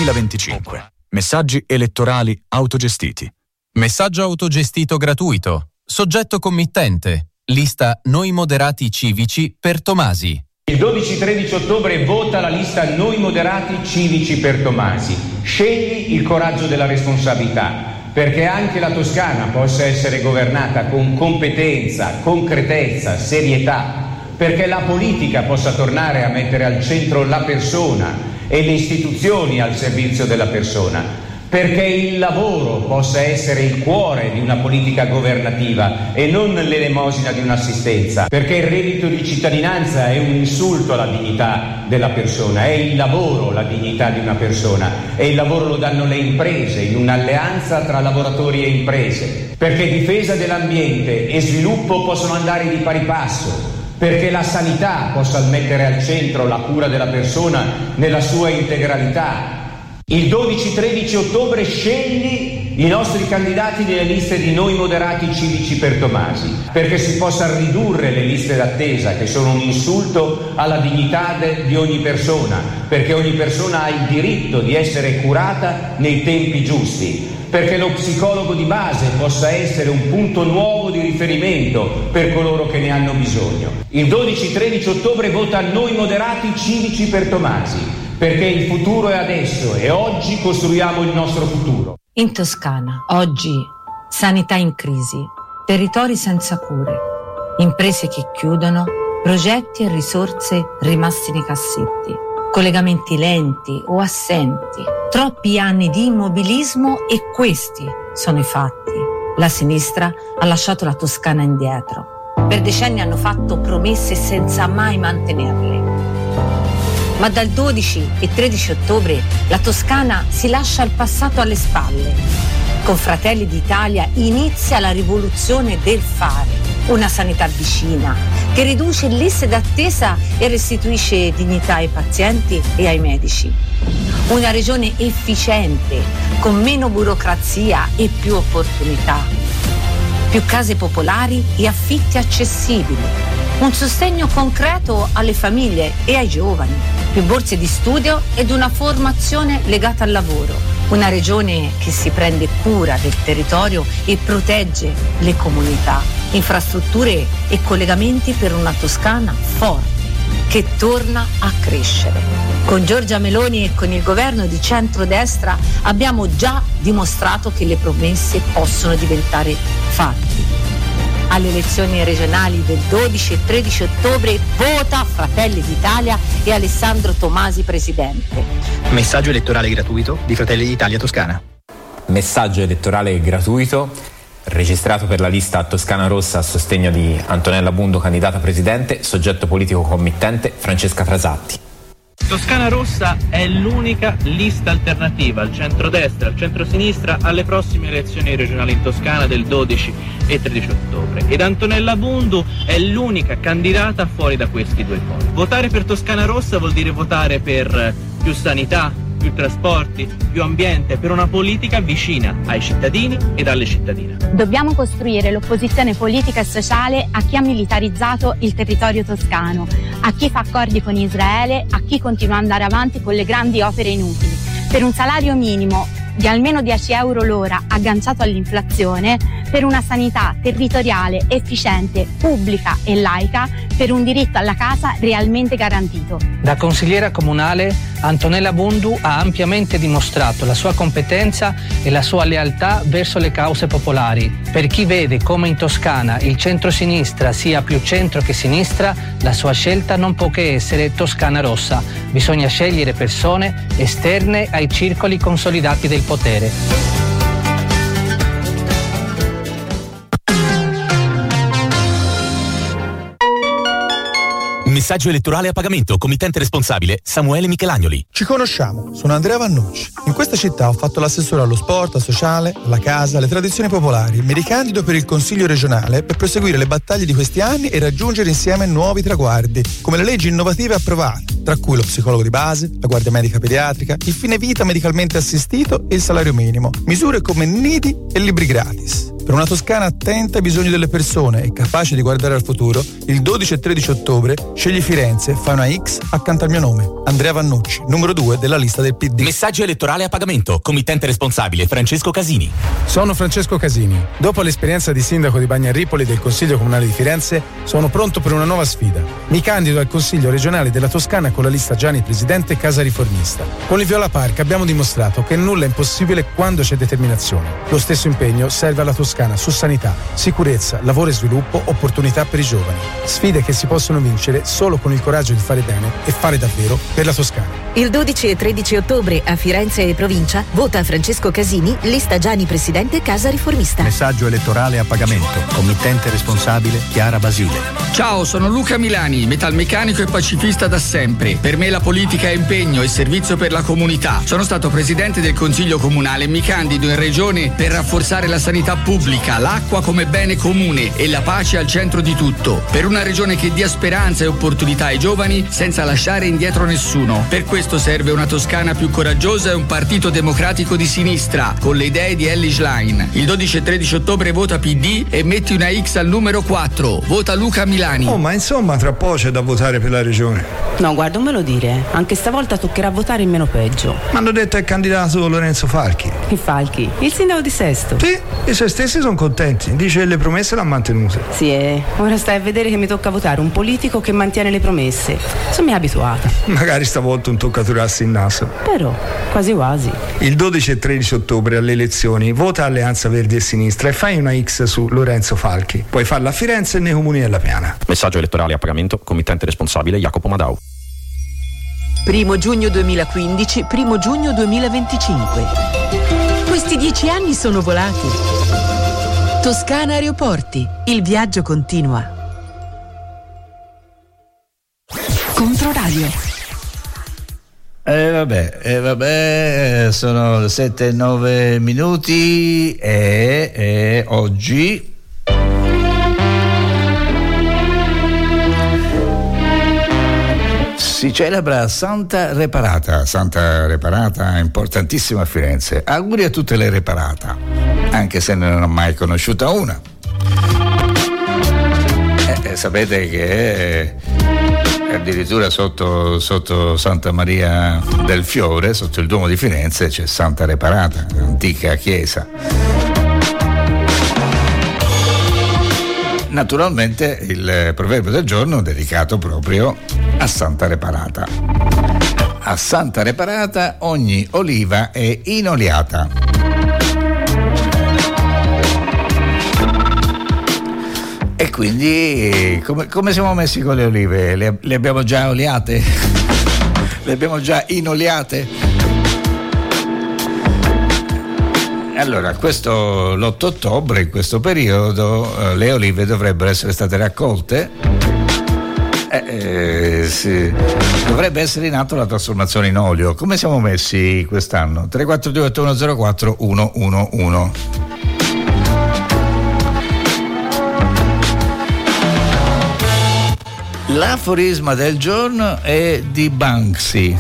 2025. Messaggi elettorali autogestiti. Messaggio autogestito gratuito. Soggetto committente. Lista Noi Moderati Civici per Tomasi. Il 12-13 ottobre vota la lista Noi Moderati Civici per Tomasi. Scegli il coraggio della responsabilità, perché anche la Toscana possa essere governata con competenza, concretezza, serietà, perché la politica possa tornare a mettere al centro la persona e le istituzioni al servizio della persona, perché il lavoro possa essere il cuore di una politica governativa e non l'elemosina di un'assistenza, perché il reddito di cittadinanza è un insulto alla dignità della persona, è il lavoro la dignità di una persona e il lavoro lo danno le imprese in un'alleanza tra lavoratori e imprese, perché difesa dell'ambiente e sviluppo possono andare di pari passo, perché la sanità possa mettere al centro la cura della persona nella sua integralità. Il 12-13 ottobre scegli i nostri candidati nelle liste di Noi Moderati Civici per Tomasi, perché si possa ridurre le liste d'attesa, che sono un insulto alla dignità di ogni persona, perché ogni persona ha il diritto di essere curata nei tempi giusti, perché lo psicologo di base possa essere un punto nuovo di riferimento per coloro che ne hanno bisogno. Il 12-13 ottobre vota Noi Moderati Civici per Tomasi, perché il futuro è adesso e oggi costruiamo il nostro futuro. In Toscana, oggi, sanità in crisi, territori senza cure, imprese che chiudono, progetti e risorse rimasti nei cassetti, collegamenti lenti o assenti, troppi anni di immobilismo e questi sono i fatti. La sinistra ha lasciato la Toscana indietro. Per decenni hanno fatto promesse senza mai mantenerle. Ma dal 12 e 13 ottobre la Toscana si lascia il passato alle spalle. Con Fratelli d'Italia inizia la rivoluzione del fare. Una sanità vicina, che riduce liste d'attesa e restituisce dignità ai pazienti e ai medici. Una regione efficiente, con meno burocrazia e più opportunità. Più case popolari e affitti accessibili. Un sostegno concreto alle famiglie e ai giovani. Più borse di studio ed una formazione legata al lavoro. Una regione che si prende cura del territorio e protegge le comunità. Infrastrutture e collegamenti per una Toscana forte, che torna a crescere. Con Giorgia Meloni e con il governo di centrodestra abbiamo già dimostrato che le promesse possono diventare fatti. Alle elezioni regionali del 12 e 13 ottobre vota Fratelli d'Italia e Alessandro Tomasi presidente. Messaggio elettorale gratuito di Fratelli d'Italia Toscana. Messaggio elettorale gratuito. registrato per la lista Toscana Rossa a sostegno di Antonella Bundu, candidata a presidente, soggetto politico committente Francesca Frasatti. Toscana Rossa è l'unica lista alternativa al centrodestra, al centrosinistra alle prossime elezioni regionali in Toscana del 12 e 13 ottobre ed Antonella Bundu è l'unica candidata fuori da questi due poli. Votare per Toscana Rossa vuol dire votare per più sanità, più trasporti, più ambiente, per una politica vicina ai cittadini ed alle cittadine. Dobbiamo costruire l'opposizione politica e sociale a chi ha militarizzato il territorio toscano, a chi fa accordi con Israele, a chi continua ad andare avanti con le grandi opere inutili. Per un salario minimo di almeno 10 euro l'ora agganciato all'inflazione, per una sanità territoriale, efficiente, pubblica e laica, per un diritto alla casa realmente garantito. Da consigliera comunale, Antonella Bundu ha ampiamente dimostrato la sua competenza e la sua lealtà verso le cause popolari. Per chi vede come in Toscana il centro-sinistra sia più centro che sinistra, la sua scelta non può che essere Toscana Rossa. Bisogna scegliere persone esterne ai circoli consolidati del potere. Messaggio elettorale a pagamento, committente responsabile Samuele Michelagnoli. Ci conosciamo, sono Andrea Vannucci. In questa città ho fatto l'assessore allo sport, al sociale, alla casa, alle tradizioni popolari. Mi ricandido per il Consiglio regionale per proseguire le battaglie di questi anni e raggiungere insieme nuovi traguardi, come le leggi innovative approvate, tra cui lo psicologo di base, la guardia medica pediatrica, il fine vita medicalmente assistito e il salario minimo. Misure come nidi e libri gratis. Per una Toscana attenta ai bisogni delle persone e capace di guardare al futuro, il 12 e 13 ottobre scegli Firenze, fa una X accanto al mio nome. Andrea Vannucci, numero 2 della lista del PD. Messaggio elettorale a pagamento, committente responsabile Francesco Casini. Sono Francesco Casini. Dopo l'esperienza di sindaco di Bagnaripoli del Consiglio Comunale di Firenze, sono pronto per una nuova sfida. Mi candido al Consiglio regionale della Toscana con la lista Gianni Presidente Casa Riformista. Con il Viola Park abbiamo dimostrato che nulla è impossibile quando c'è determinazione. Lo stesso impegno serve alla Toscana su sanità, sicurezza, lavoro e sviluppo, opportunità per i giovani. Sfide che si possono vincere solo con il coraggio di fare bene e fare davvero per la Toscana. Il 12 e 13 ottobre a Firenze e provincia vota Francesco Casini, lista Gianni Presidente Casa Riformista. Messaggio elettorale a pagamento, committente responsabile Chiara Basile. Ciao, sono Luca Milani, metalmeccanico e pacifista da sempre. Per me la politica è impegno e servizio per la comunità. Sono stato presidente del Consiglio Comunale e mi candido in regione per rafforzare la sanità pubblica, l'acqua come bene comune e la pace al centro di tutto. Per una regione che dia speranza e opportunità ai giovani senza lasciare indietro nessuno. Per questo serve una Toscana più coraggiosa e un partito democratico di sinistra, con le idee di Elly Schlein. Il 12 e 13 ottobre vota PD e metti una X al numero 4. Vota Luca Milani. Oh, ma insomma tra poco c'è da votare per la regione. No, guarda, non me lo dire. Anche stavolta toccherà votare in meno peggio. Mi hanno detto è candidato Lorenzo Falchi. Il Falchi? Il sindaco di Sesto. Sì, i suoi stessi sono contenti. Dice che le promesse l'ha mantenute. Sì, ora stai a vedere che mi tocca votare un politico che mantiene le promesse. Sono abituata. Magari stavolta un toccaturassi in naso. Però, quasi quasi. Il 12 e 13 ottobre alle elezioni vota Alleanza Verdi e Sinistra e fai una X su Lorenzo Falchi. Puoi farla a Firenze e nei comuni della Piana. Messaggio elettorale a pagamento, committente responsabile Jacopo Madau. 1 giugno 2015, 1 giugno 2025. Questi 10 anni sono volati. Toscana Aeroporti, il viaggio continua. Controradio. Vabbè, sono 7-9 e oggi si celebra Santa Reparata, importantissima a Firenze. Auguri a tutte le Reparata, anche se non ho mai conosciuta una. Sapete che addirittura sotto Santa Maria del Fiore, sotto il Duomo di Firenze, c'è Santa Reparata, un'antica chiesa. Naturalmente il proverbio del giorno è dedicato proprio a Santa Reparata. A Santa Reparata ogni oliva è inoliata. E quindi come siamo messi con le olive? Le abbiamo già oliate? Le abbiamo già inoliate? Allora, l'8 ottobre, in questo periodo, le olive dovrebbero essere state raccolte. Sì. Dovrebbe essere in atto la trasformazione in olio. Come siamo messi quest'anno? 342 8104 111. L'aforisma del giorno è di Banksy.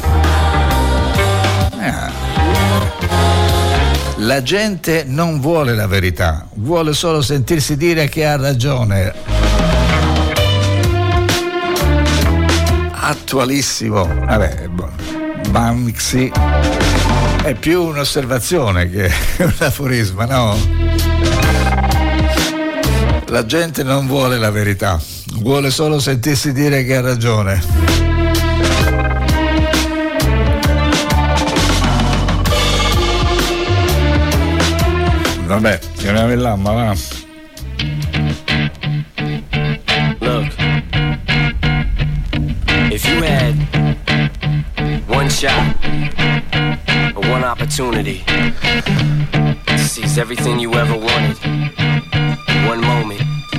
La gente non vuole la verità, vuole solo sentirsi dire che ha ragione. Attualissimo. Vabbè, Banksy è più un'osservazione che un aforisma, no? La gente non vuole la verità, vuole solo sentirsi dire che ha ragione. Vabbè, chiamiamo il Lamma, va. Look, if you had one shot or one opportunity to seize everything you ever wanted in one moment,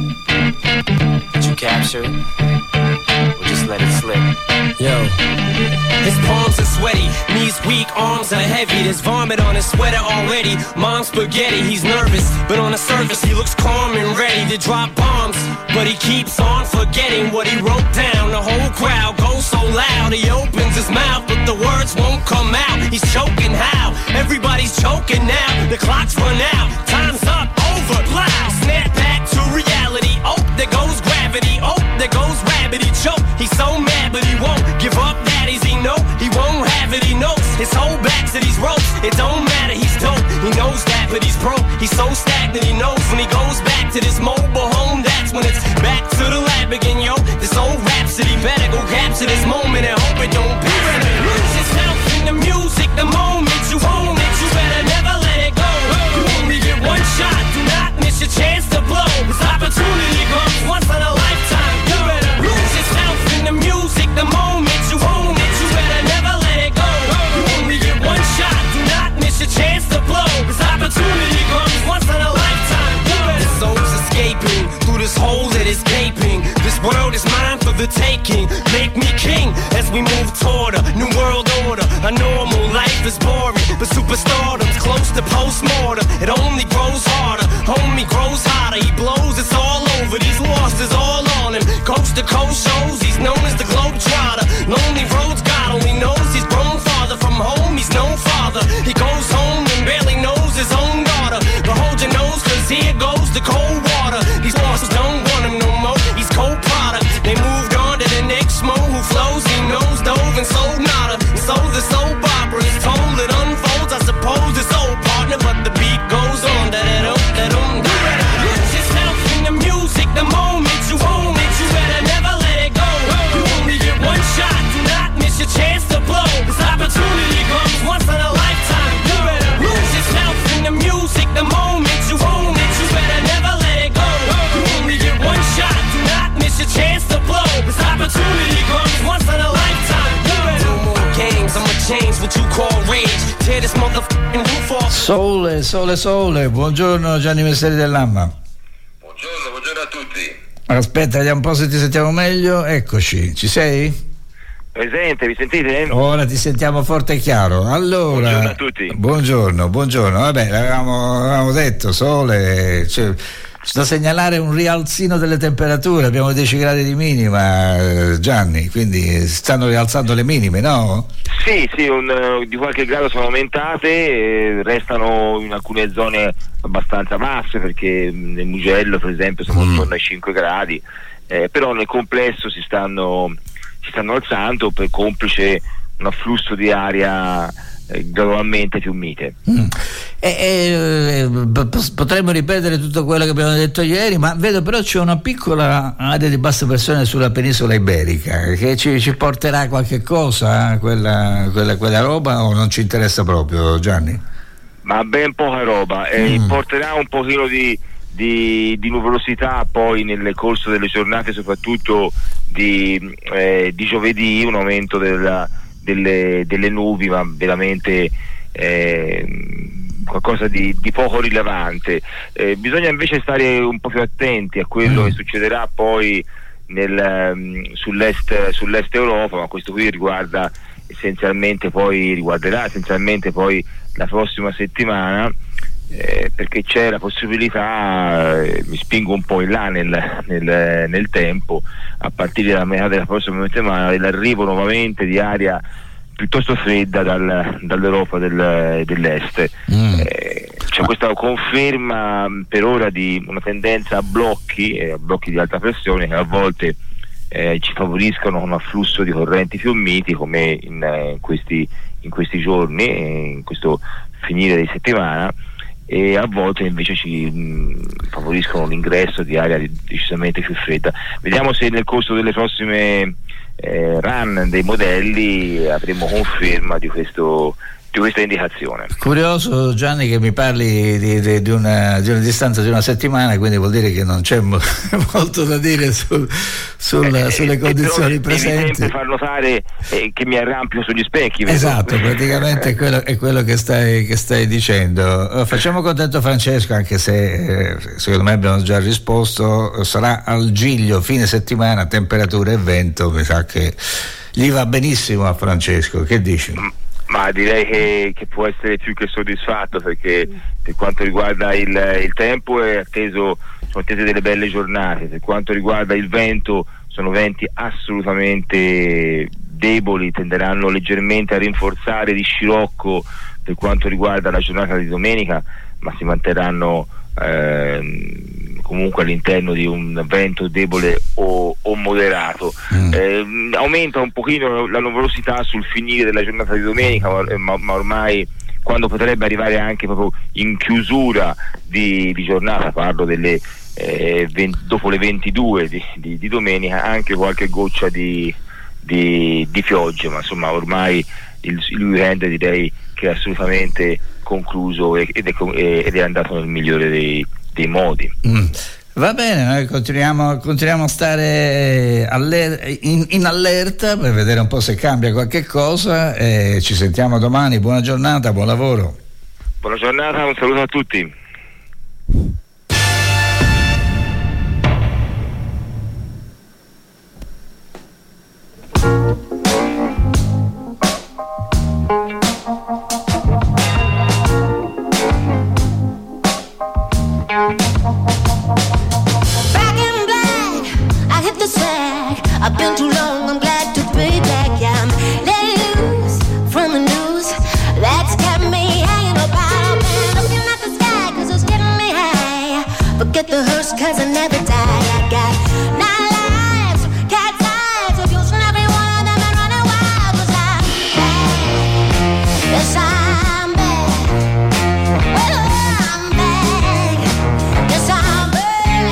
did you capture it or just let it slip? Yo, his palms are sweaty, knees weak, arms are heavy. There's vomit on his sweater already. Mom's spaghetti, he's nervous, but on the surface he looks calm and ready to drop bombs. But he keeps on forgetting what he wrote down. The whole crowd goes so loud, he opens his mouth, but the words won't come out. He's choking how? Everybody's choking now. The clock's run out, time's up, over, loud. Snap back to reality. Oh, there goes gravity. Oh, there goes rabbit. He choke. He's so mad, but he won't give up. That is he know he won't have it. He knows his whole back to these ropes. It don't matter. He's dope. He knows that, but he's broke. He's so stagnant. He knows when he goes back to this mobile home. That's when it's back to the lab again, yo. This old rhapsody better go capture this moment and hope it don't pass. Lose yourself in the music. The moment you own it, you better never let it go. You only get one shot. Do not miss your chance to blow. This opportunity comes once in a lifetime. You better lose yourself in the music. The moment you own it, you better never let it go. You only get one shot. Do not miss your chance to blow. This opportunity comes once in a lifetime. You better. The soul's escaping through this hole that is gaping. This world is mine for the taking. Make me king as we move toward a new world order. A normal life is boring, but superstardom's close to postmortem. It only grows harder, homie grows hotter. He blows, it's all over. These losses all on him. Coast to coast shows, he's known as the Globetrotter. Lonely roads, God only knows he's grown farther from home. He's no father. He goes home and barely knows his own daughter. But hold your nose, cause here goes the cold water. These losses don't want him no more. He's cold product. They moved on to the next mo who flows. He knows dove and sold nada. And so the soap opera is told. It unfolds. I suppose it's old partner, but the beat goes on. Lose yourself in the music. The moment you own it, you better never let it go. You only get one shot. Do not miss your chance to blow. This opportunity comes once in a lifetime. You better lose yourself in the music. The moment you own it, you better never let it go. You only get one shot. Do not miss your chance to blow. This opportunity comes once in a lifetime. You better. No more games. I'ma change what you call rage. Tear this motherfucking roof off. Sole. Buongiorno Gianni Messeri dell'Amma. Buongiorno a tutti. Aspetta, vediamo un po' se ti sentiamo meglio. Eccoci, ci sei? Presente, mi sentite? Ora ti sentiamo forte e chiaro. Allora, buongiorno a tutti. Buongiorno. Vabbè, avevamo detto sole, c'è da segnalare un rialzino delle temperature, abbiamo 10 gradi di minima, Gianni, quindi stanno rialzando le minime, no? Sì, di qualche grado sono aumentate, restano in alcune zone abbastanza basse, perché nel Mugello per esempio siamo intorno ai 5 gradi, però nel complesso si stanno alzando, per complice un afflusso di aria gradualmente più mite. Potremmo ripetere tutto quello che abbiamo detto ieri, ma vedo però c'è una piccola area di bassa pressione sulla penisola iberica che ci porterà qualche cosa, quella roba, o non ci interessa proprio, Gianni? Ma ben poca roba, porterà un pochino di nuvolosità poi nel corso delle giornate, soprattutto di giovedì, un aumento delle nubi, ma veramente qualcosa di poco rilevante. Bisogna invece stare un po' più attenti a quello che succederà poi sull'est Europa, ma questo qui riguarderà essenzialmente poi la prossima settimana, perché c'è la possibilità, mi spingo un po' in là nel tempo, a partire dalla metà della prossima settimana, dell'arrivo nuovamente di aria piuttosto fredda dall'Europa dell'est. C'è questa conferma per ora di una tendenza a blocchi di alta pressione che a volte ci favoriscono un afflusso di correnti più miti, come in questi giorni, in questo finire di settimana, e a volte invece ci favoriscono l'ingresso di aria decisamente più fredda. Vediamo se nel corso delle prossime run dei modelli avremo conferma di questa indicazione. Curioso, Gianni, che mi parli di una distanza di una settimana, quindi vuol dire che non c'è molto da dire sulle condizioni presenti. Devi sempre far notare che mi arrampio sugli specchi. Esatto, praticamente è quello che stai dicendo. Facciamo contento Francesco, anche se secondo me abbiamo già risposto. Sarà al Giglio fine settimana, temperatura e vento, mi sa che gli va benissimo a Francesco. Che dici? Ma direi che può essere più che soddisfatto, perché per quanto riguarda il tempo sono attese delle belle giornate. Per quanto riguarda il vento, sono venti assolutamente deboli, tenderanno leggermente a rinforzare di scirocco per quanto riguarda la giornata di domenica, ma si manterranno comunque all'interno di un vento debole o moderato. Aumenta un pochino la nuvolosità sul finire della giornata di domenica, ma ormai, quando potrebbe arrivare anche proprio in chiusura di giornata, parlo delle dopo le 22 di domenica, anche qualche goccia di pioggia, ma insomma ormai il weekend direi che è assolutamente concluso ed è andato nel migliore dei modi. Va bene, noi continuiamo a stare in allerta per vedere un po' se cambia qualche cosa, e ci sentiamo domani. Buona giornata, buon lavoro. Buona giornata, un saluto a tutti. I've been too long, I'm glad to be back. Yeah, I'm let loose from the news that's kept me hanging about. Man, looking at the sky, cause it's getting me high. Forget the hearse, cause I never die. I got 9 lives, cat's eyes, of using every one of them and running wild. Cause I'm back, yes I'm back. Well, I'm back, yes I'm back.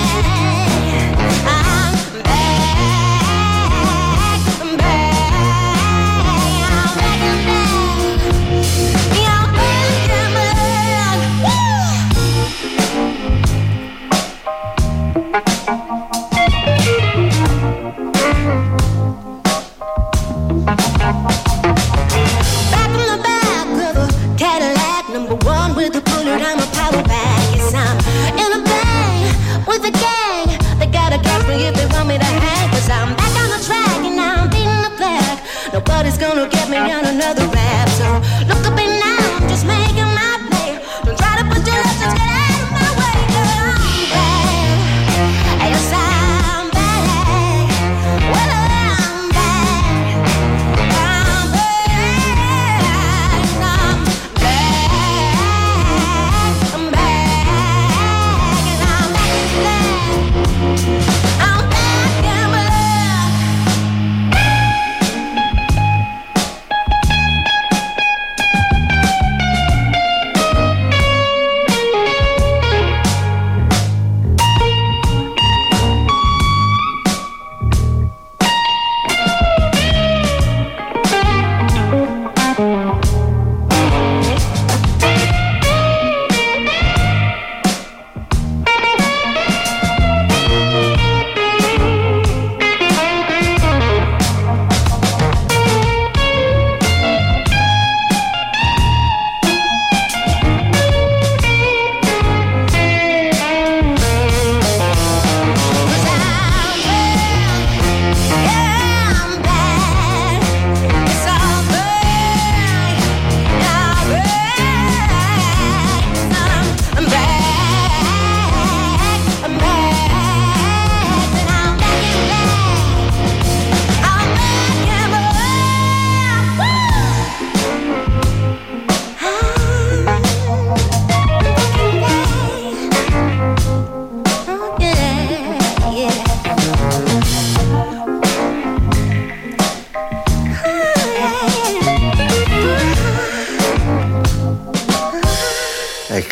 Nobody's gonna get me on another rap. So look up and now, I'm just making my play. Don't try to put your lips, just get out of my way. Girl, I'm back, yes I'm back. Well, I'm back, I'm back, I'm back, I'm back, and I'm back. I'm back in my love.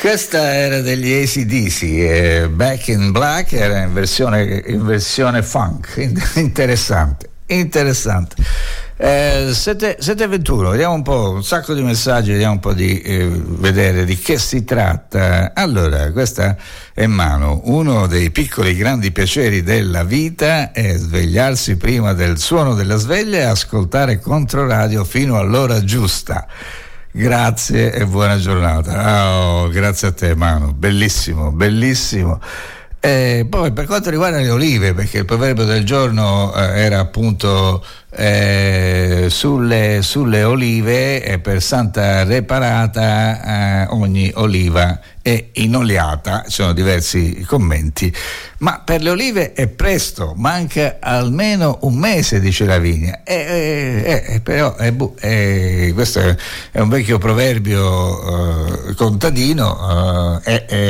Questa era degli AC/DC, Back in Black era in versione funk, interessante. 7:21, vediamo un po', un sacco di messaggi, vediamo un po' di vedere di che si tratta. Allora, questa è Manu: uno dei piccoli grandi piaceri della vita è svegliarsi prima del suono della sveglia e ascoltare Controradio fino all'ora giusta. Grazie e buona giornata. Grazie a te, Manu, bellissimo. Poi per quanto riguarda le olive, perché il proverbio del giorno era appunto sulle olive, per Santa Reparata ogni oliva è inoliata. Ci sono diversi commenti, ma per le olive è presto, manca almeno un mese, dice Lavinia. Però questo è un vecchio proverbio contadino,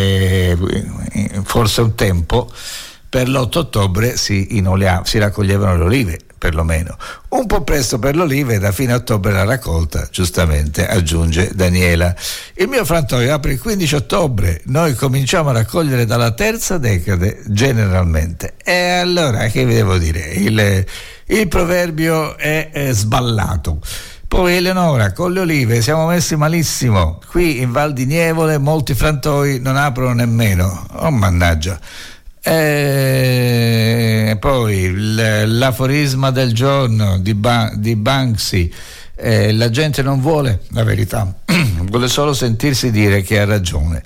forse un tempo per l'8 ottobre si raccoglievano le olive, perlomeno. Un po' presto per le olive, da fine ottobre la raccolta, giustamente aggiunge Daniela. Il mio frantoio apre il 15 ottobre, noi cominciamo a raccogliere dalla terza decade generalmente. E allora che vi devo dire? Il proverbio è sballato. Poi Eleonora: con le olive siamo messi malissimo, qui in Val di Nievole molti frantoi non aprono nemmeno. Oh mannaggia. Poi l'aforisma del giorno di Banksy: la gente non vuole la verità, vuole solo sentirsi dire che ha ragione.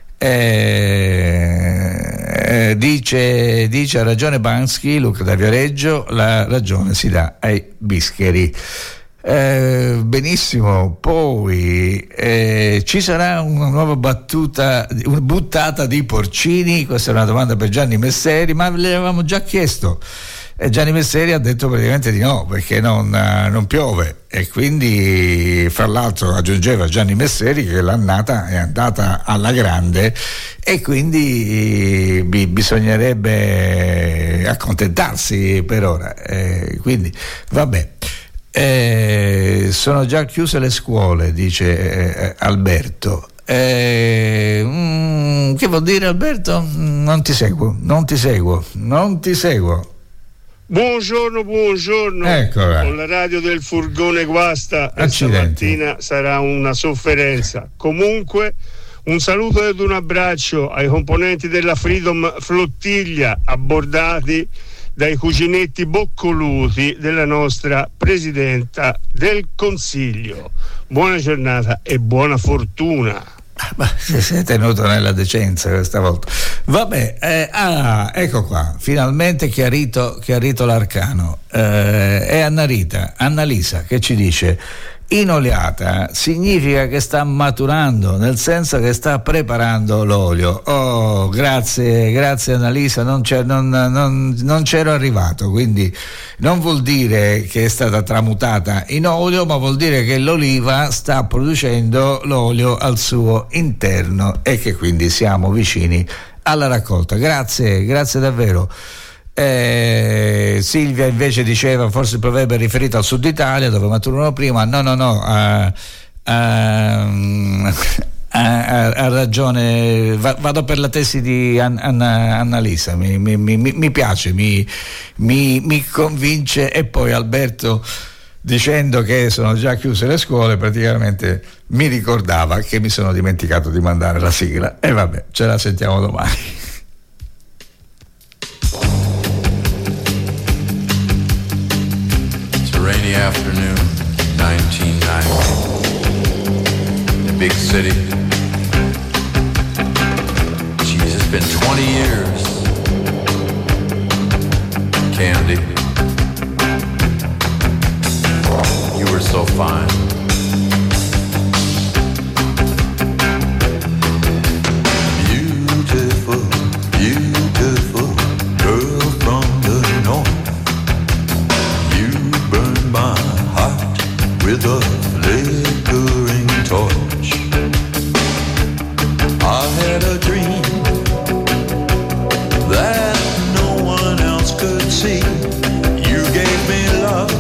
Dice ha ragione Banksy, Luca da Viareggio, la ragione si dà ai bischeri. Benissimo. Poi ci sarà una nuova buttata di porcini? Questa è una domanda per Gianni Messeri, ma le avevamo già chiesto e Gianni Messeri ha detto praticamente di no, perché non piove, e quindi, fra l'altro, aggiungeva Gianni Messeri che l'annata è andata alla grande e quindi bisognerebbe accontentarsi per ora, quindi vabbè. Sono già chiuse le scuole, dice Alberto. Che vuol dire, Alberto? Non ti seguo. Buongiorno. Eccola. Con la radio del furgone guasta stamattina sarà una sofferenza. Comunque un saluto ed un abbraccio ai componenti della Freedom Flottiglia abbordati dai cuginetti boccoluti della nostra Presidenta del Consiglio. Buona giornata e buona fortuna. Ma si è tenuto nella decenza questa volta. Vabbè, ecco qua, finalmente chiarito l'arcano. È Annalisa che ci dice: inoliata significa che sta maturando, nel senso che sta preparando l'olio. Oh, grazie Annalisa, non c'ero arrivato, quindi non vuol dire che è stata tramutata in olio, ma vuol dire che l'oliva sta producendo l'olio al suo interno e che quindi siamo vicini alla raccolta. Grazie davvero. Silvia invece diceva forse il proverbio è riferito al sud Italia dove maturano prima. No, ha ragione, vado per la tesi di Annalisa, mi piace, mi convince. E poi Alberto, dicendo che sono già chiuse le scuole, praticamente mi ricordava che mi sono dimenticato di mandare la sigla, e vabbè, ce la sentiamo domani. Rainy afternoon, 1990. The big city. Geez, it's been 20 years. Candy, you were so fine. Beautiful, beautiful girl from the north. My heart with a flickering torch. I had a dream that no one else could see. You gave me love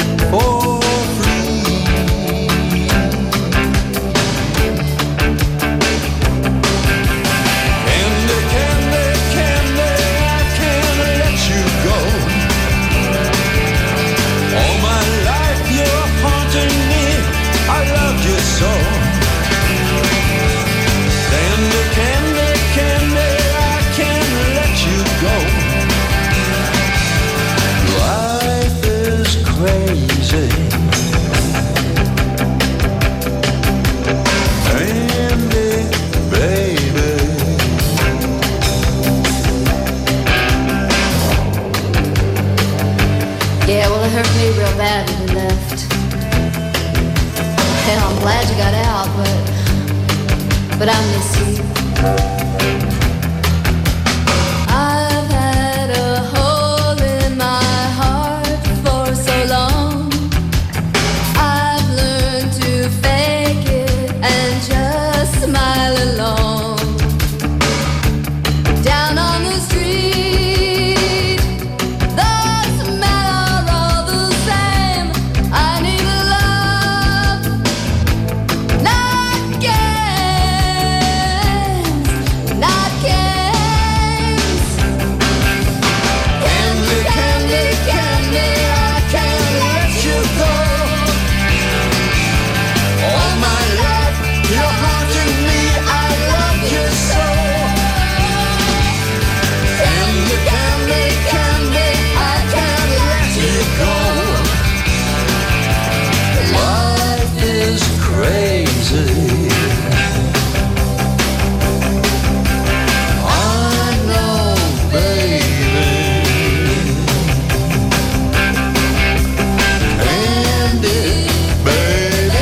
for free. crazy. Andy, baby. Yeah, well, it hurt me real bad when you left. Hell, I'm glad you got out, but I miss you. I've had a hole in my heart for so long. I've learned to fake it and just smile along. Down on the street, the smell are all the same. I need a love, not games, not games. Candy, candy, candy, I can't let you go. All my life, you're haunting me, I love you so. Candy, candy, candy, I can't let you go. Life is crazy. I know, baby. Candy, baby.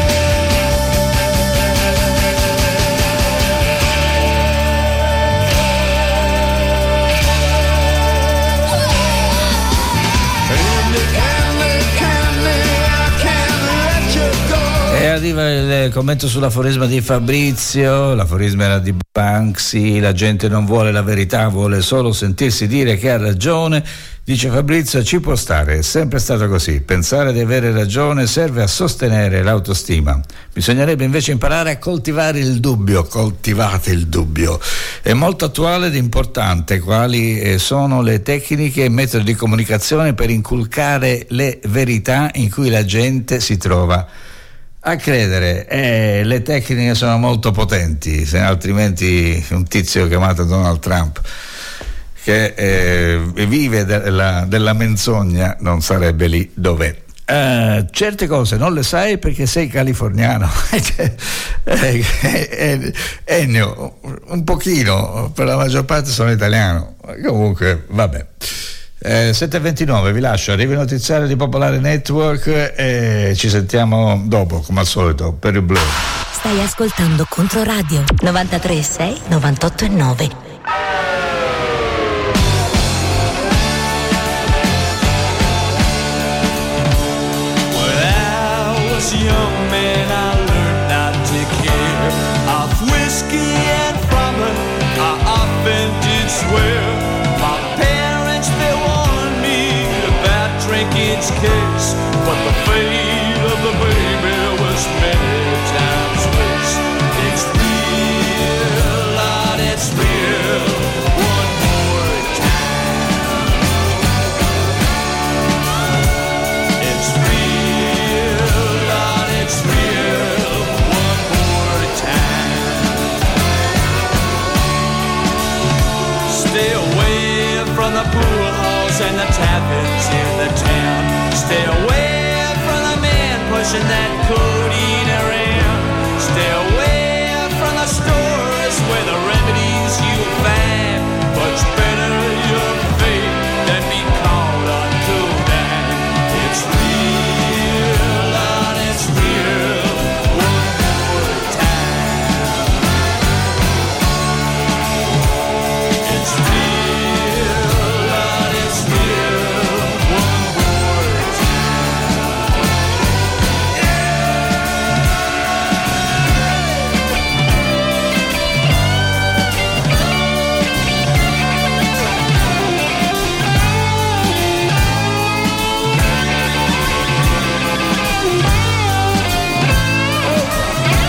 Candy, candy, candy, I can't let you go. E arriva il commento sull'aforisma di Fabrizio. L'aforisma era di Banksy: la gente non vuole la verità, vuole solo sentirsi dire che ha ragione. Dice Fabrizio: ci può stare, è sempre stato così. Pensare di avere ragione serve a sostenere l'autostima. Bisognerebbe invece imparare a coltivare il dubbio. Coltivate il dubbio. È molto attuale ed importante. Quali sono le tecniche e metodi di comunicazione per inculcare le verità in cui la gente si trova a credere? Le tecniche sono molto potenti, se altrimenti un tizio chiamato Donald Trump, che vive della menzogna, non sarebbe lì dov'è. Certe cose non le sai perché sei californiano. Ennio, un pochino, per la maggior parte sono italiano. Comunque, vabbè. 7:29, vi lascio, arriva il notiziario di Popolare Network e ci sentiamo dopo, come al solito, per il Blue. Stai ascoltando Controradio 93.6, 98.9. Young man, I learned not to care. Off whiskey and vomit, I often did swear. My parents, they warned me about drinking's case, but the fate of the baby was many times worse. It's real, Lord, it's real. One more time. It's real, Lord, it's real. One more time. Stay away from the pool halls and the taverns in the town. Stay away from the man pushing that cool